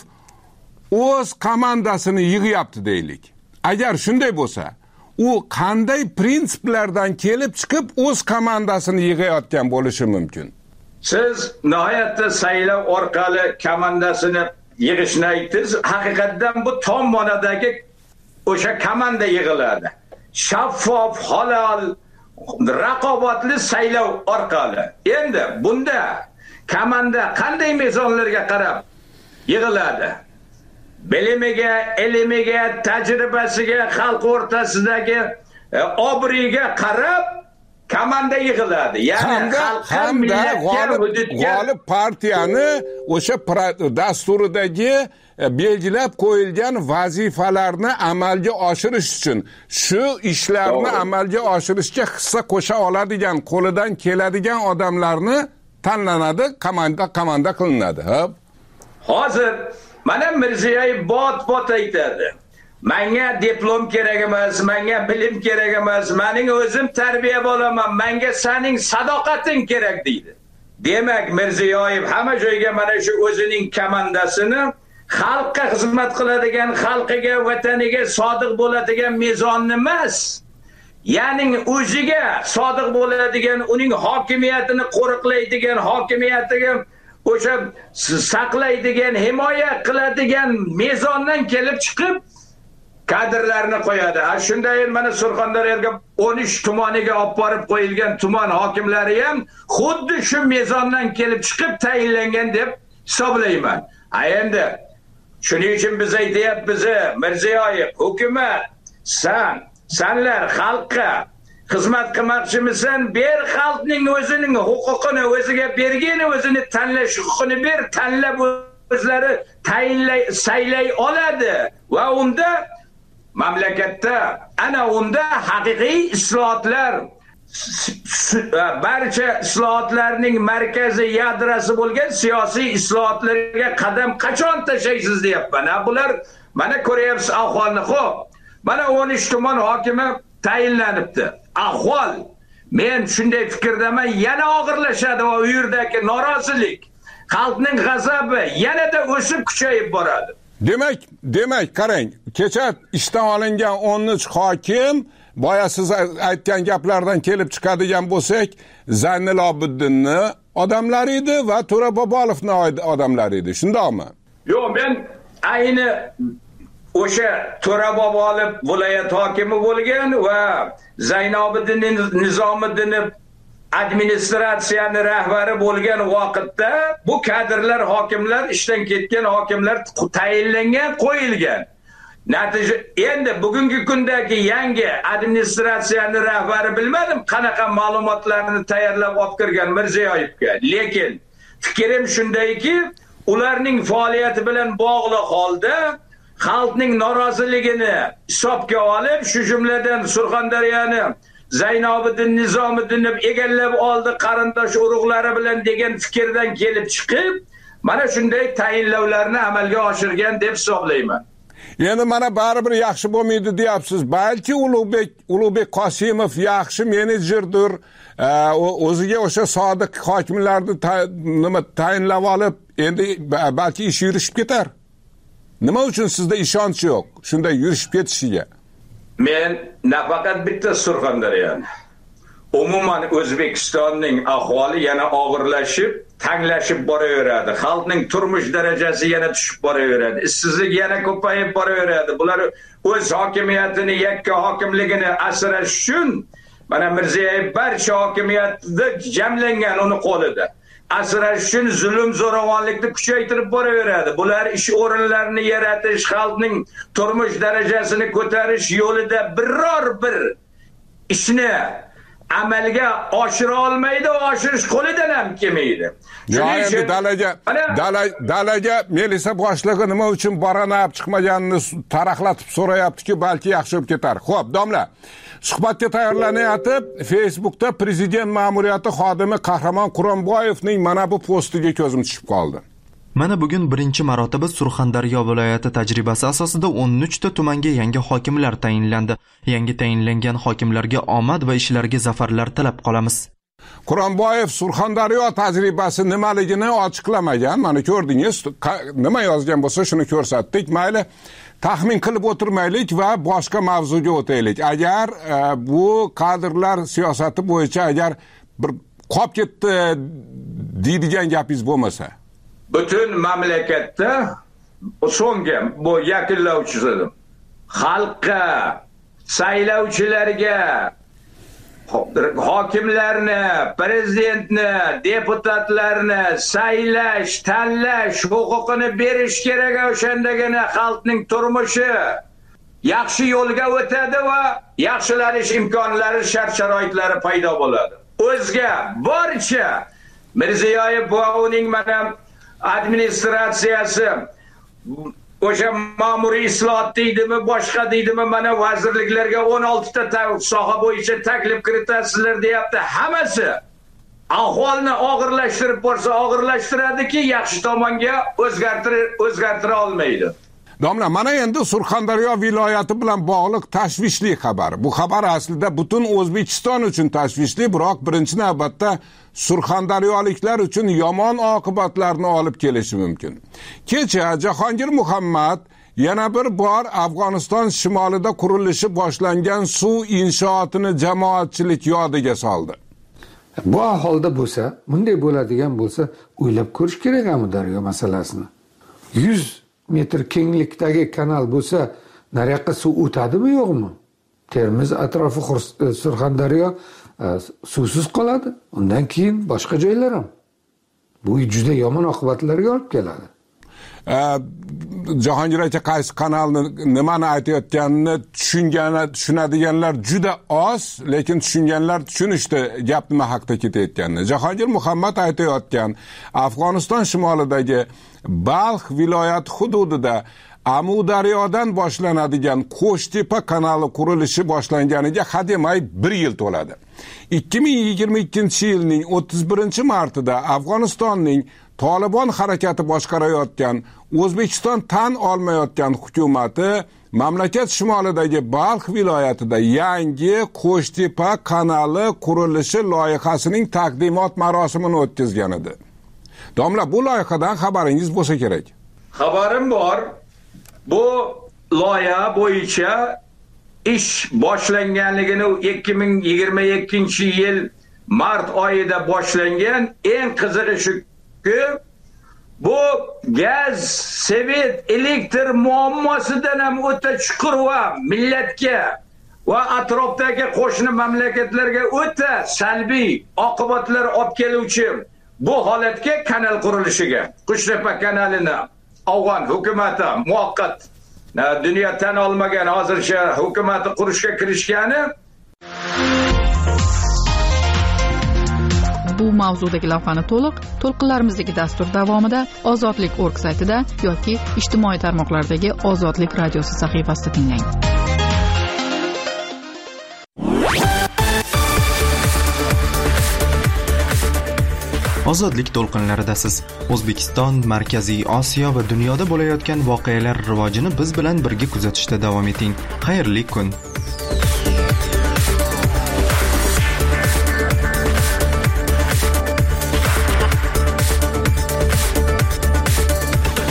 o'z komandasini yig'yapti deylik. Agar shunday bo'lsa, u qanday prinsiplardan kelib chiqib o'z komandasini yig'ayotgan bo'lishi mumkin? Siz nihoyatda saylov orqali komandasini yig'ishni aytdingiz. Haqiqatdan bu tom ma'nodagi o'sha komanda yig'iladi. Shaffof, halol, raqobatli saylov orqali. Endi bunda komanda qanday mezonlarga qarab yig'iladi? Bilimiga, ilmiga, tajribasiga, xalq o'rtasidagi obro'yiga qarab komanda yig'iladi. Ya'ni hamda g'olib partiyani o'sha dasturidagi belgilab qo'yilgan vazifalarni amalga oshirish uchun, shu ishlarni amalga oshirishga hissa qo'sha oladigan, qo'lidan keladigan odamlarni tanlanadi, komanda qilinadi. Hozir mana Mirziyoyev bot aytadi. Menga diplom kerak emas, menga bilim kerak emas, mening o'zim tarbiya bo'laman, menga sening sadoqating kerak deydi. Demak, Mirziyoyev hamma joyga mana shu o'zining komandasini xalqqa xizmat qiladigan, xalqiga, vataniga sodiq bo'ladigan mezonni emas, ya'ni o'ziga sodiq bo'ladigan, uning hokimiyatini qo'riqlaydigan, hokimiyatiga o'sha saqlaydigan, himoya qiladigan mezondan kelib chiqib kadrlarni qo'yadi. Shunday mana Surxondaryoga 13 tumaniga olib borib qo'yilgan tuman hokimlari ham xuddi shu mezondan kelib chiqib tayinlangan deb hisoblayman. Endi shuning uchun biz aytayapmiz, Mirziyoyev, hukumat, senlar xalqqa xizmat qilmoqchimisan, ber xalqning o'zining huquqini o'ziga bergin, o'zini tanlash huquqini ber, tanlab o'zlari tayinlay, saylay oladi va unda mamlakatda ana unda haqiqiy islohotlar, barcha islohotlarning markazi, yadrosi bo'lgan siyosiy islohotlarga qadam qachon tashlaysiz deyapman. Bular mana ko'ryapsiz ahvolni. Xo'p, mana 13 tuman hokimi tayinlanibdi. Ahvol, men shunday fikrdaman, yana og'irlashadi va u yerdagi norozilik, xalqning g'azabi yanada o'sib kuchayib boradi. Demak, qarang, kecha ishdan olingan 13 hokim, boya siz aytgan gaplardan kelib chiqadigan bo'lsak, Zaynul Obiddinni odamlari edi va To'ra Bobolovning odamlari edi, shundaqmi? Yo'q, men ayni o'sha To'ra Bobolov viloyat hokimi bo'lgan va Zaynobiddin Nizomiddin administratsiyani rahbari bo'lgan vaqtda bu kadrlar, hokimlar, ishdan ketgan hokimlar tayinlangan, qo'yilgan. Natija endi bugungi kundagi yangi administratsiyani rahbari bilmadim qanaqa ma'lumotlarni tayyorlab olib kirgan Mirziyoyevga. Lekin fikrim shundayki, ularning faoliyati bilan bog'liq holda xalqning noroziligini hisobga olib, shu jumladan Surxondaryoni Zaynobiddin Nizomiddin egallab oldi qarindosh urug'lari bilan degan fikrdan kelib chiqib, mana shunday tayinlovlarni amalga oshirgan deb hisoblayman. Endi mana baribir yaxshi bo'lmaydi deyapsiz. Balki Ulug'bek Qosimov yaxshi menejerdir. O'ziga o'sha sodiq hokimlarni tayinlab olib, endi balki ish yurishib ketar. Nima uchun sizda ishonch yo'q shunday yurishib ketishiga? Men nafaqat bitta Surxondaryoni, umuman O'zbekistonning ahvoli yana og'irlashib, tanglashib boraveradi. Xalqning turmush darajasi yana tushib boraveradi. Ishsizlik yana ko'payib boraveradi. Bular o'z hokimiyatini, yakka hokimligini asrash uchun mana Mirziyoyev barcha hokimiyatda jamlangan uni qo'lida. Asrash uchun zulm zo'ravonlikni kuchaytirib boraveradi. Bular ish o'rinlarini yaratish, xalqning turmush darajasini ko'tarish yo'lida biror bir ishni amalga oshira olmaydi, oshirish qo'lidan ham kelmaydi. Endi dalaga Melisa boshlig'i nima uchun baranab chiqmaganini taraqlatib so'rayapti-ki, balki yaxshi bo'lib ketar. Xo'p, domla, suhbatga tayyorlanayotib, Facebookda prezident ma'muriyati xodimi Qahramon Quronboyevning mana bu postiga ko'zim tushib qoldi. Mana bugun birinchi marotaba Surxondaryo viloyati tajribasi asosida 13 ta tumanga yangi hokimlar tayinlandi. Yangi tayinlangan hokimlarga omad va ishlarga zafarlar tilab qolamiz. Quronboyev Surxondaryo tajribasi nimaligini ochiqlamagan. Mana ko'rdingiz, nima yozgan bo'lsa shuni ko'rsatdik. Mayli, taxmin qilib o'tirmaylik va boshqa mavzuga o'taylik. Agar bu kadrlar siyosati bo'yicha agar bir qolib ketdi deydigan gapingiz bo'lmasa, butun mamlakatda so'nggi bu yakunlovchisi xalqqa, saylovchilarga, hokimlarni, prezidentni, deputatlarni saylash, tanlash huquqini berish kerak. O'shandagina xalqning turmushi yaxshi yo'lga o'tadi va yaxshilanish imkonlari, shart-sharoitlari paydo bo'ladi. O'zga barcha Mirziyoyev va uning mana administratsiyasi o'sha ma'muriy islohot deydimi, boshqa deydimi, mana vazirliklarga 16 ta soha bo'yicha taklif kiritasizlar deyapti. Hammasi ahvolni og'irlashtirib borsa og'irlashtiradiki, yaxshi tomonga o'zgartira olmaydi. Domla, mana endi Surxondaryo viloyati bilan bog'liq tashvishli xabar. Bu xabar aslida butun O'zbekiston uchun tashvishli, biroq birinchi navbatda surxondaryoliklar uchun yomon oqibatlarni olib kelishi mumkin. Kecha Jahongir Muhammad yana bir bor Afg'oniston shimolida qurilishi boshlangan suv inshootini jamoatchilik yodiga soldi. Bu ahvolda bo'lsa, bunday bo'ladigan bo'lsa, o'ylab ko'rish kerak Amudaryo masalasini. 100 metr kenglikdagi kanal bo'lsa, nariyoqqa suv o'tadimi yo'qmi? Termiz atrofi Surxondaryo suvsiz qoladi. Undan keyin boshqa joylar ham. Bu juda yomon oqibatlarga olib keladi. Jahongir aka qaysi kanalni nimani aytayotganini tushunadiganlar juda oz, lekin tushunganlar tushunishdi gap nima haqida ketayotganini. Jahongir Muhammad aytayotgan Afg'oniston shimolidagi Balx viloyati hududida Amudaryodan boshlanadigan Qo'shtepa kanali qurilishi boshlanganiga hademay 1 yil to'ladi. 2022-yilning 31-martida Afg'onistonning Tolibon harakati boshqarayotgan, O'zbekiston tan olmayotgan hukumatı mamlakat shimolidagi Balx viloyatida yangi Qo'shtepa kanali qurilishi loyihasining taqdimot marosimini o'tkazgan edi. Domla, bu loyihadan xabaringiz bo'lsa kerak. Xabarim bor. Bu loyiha bo'yicha ish boshlanganligini 2022-yil mart oyida boshlangan. Eng qizig'i shuki, bu gaz, svet, elektr muammosidan ham o'ta chuqur va millatga va atrofdagi qo'shni mamlakatlarga o'ta salbiy oqibatlar olib keluvchi bu holatga, kanal qurilishiga, Qo'shtepa kanalini Afg'on hukumati muvaqqat dunyo tan olmagan hozircha hukumati qurishga kirishgani. Bu mavzudagi lavhani to'lqinlarimizdagi dastur davomida Ozodlik.org saytida yoki ijtimoiy tarmoqlardagi Ozodlik radiosi sahifasida tinglang. Ozodlik to'lqinlaridasiz. O'zbekiston, Markaziy Osiyo va dunyoda bo'layotgan voqealar rivojini biz bilan birga kuzatishda davom eting. Xayrli kun.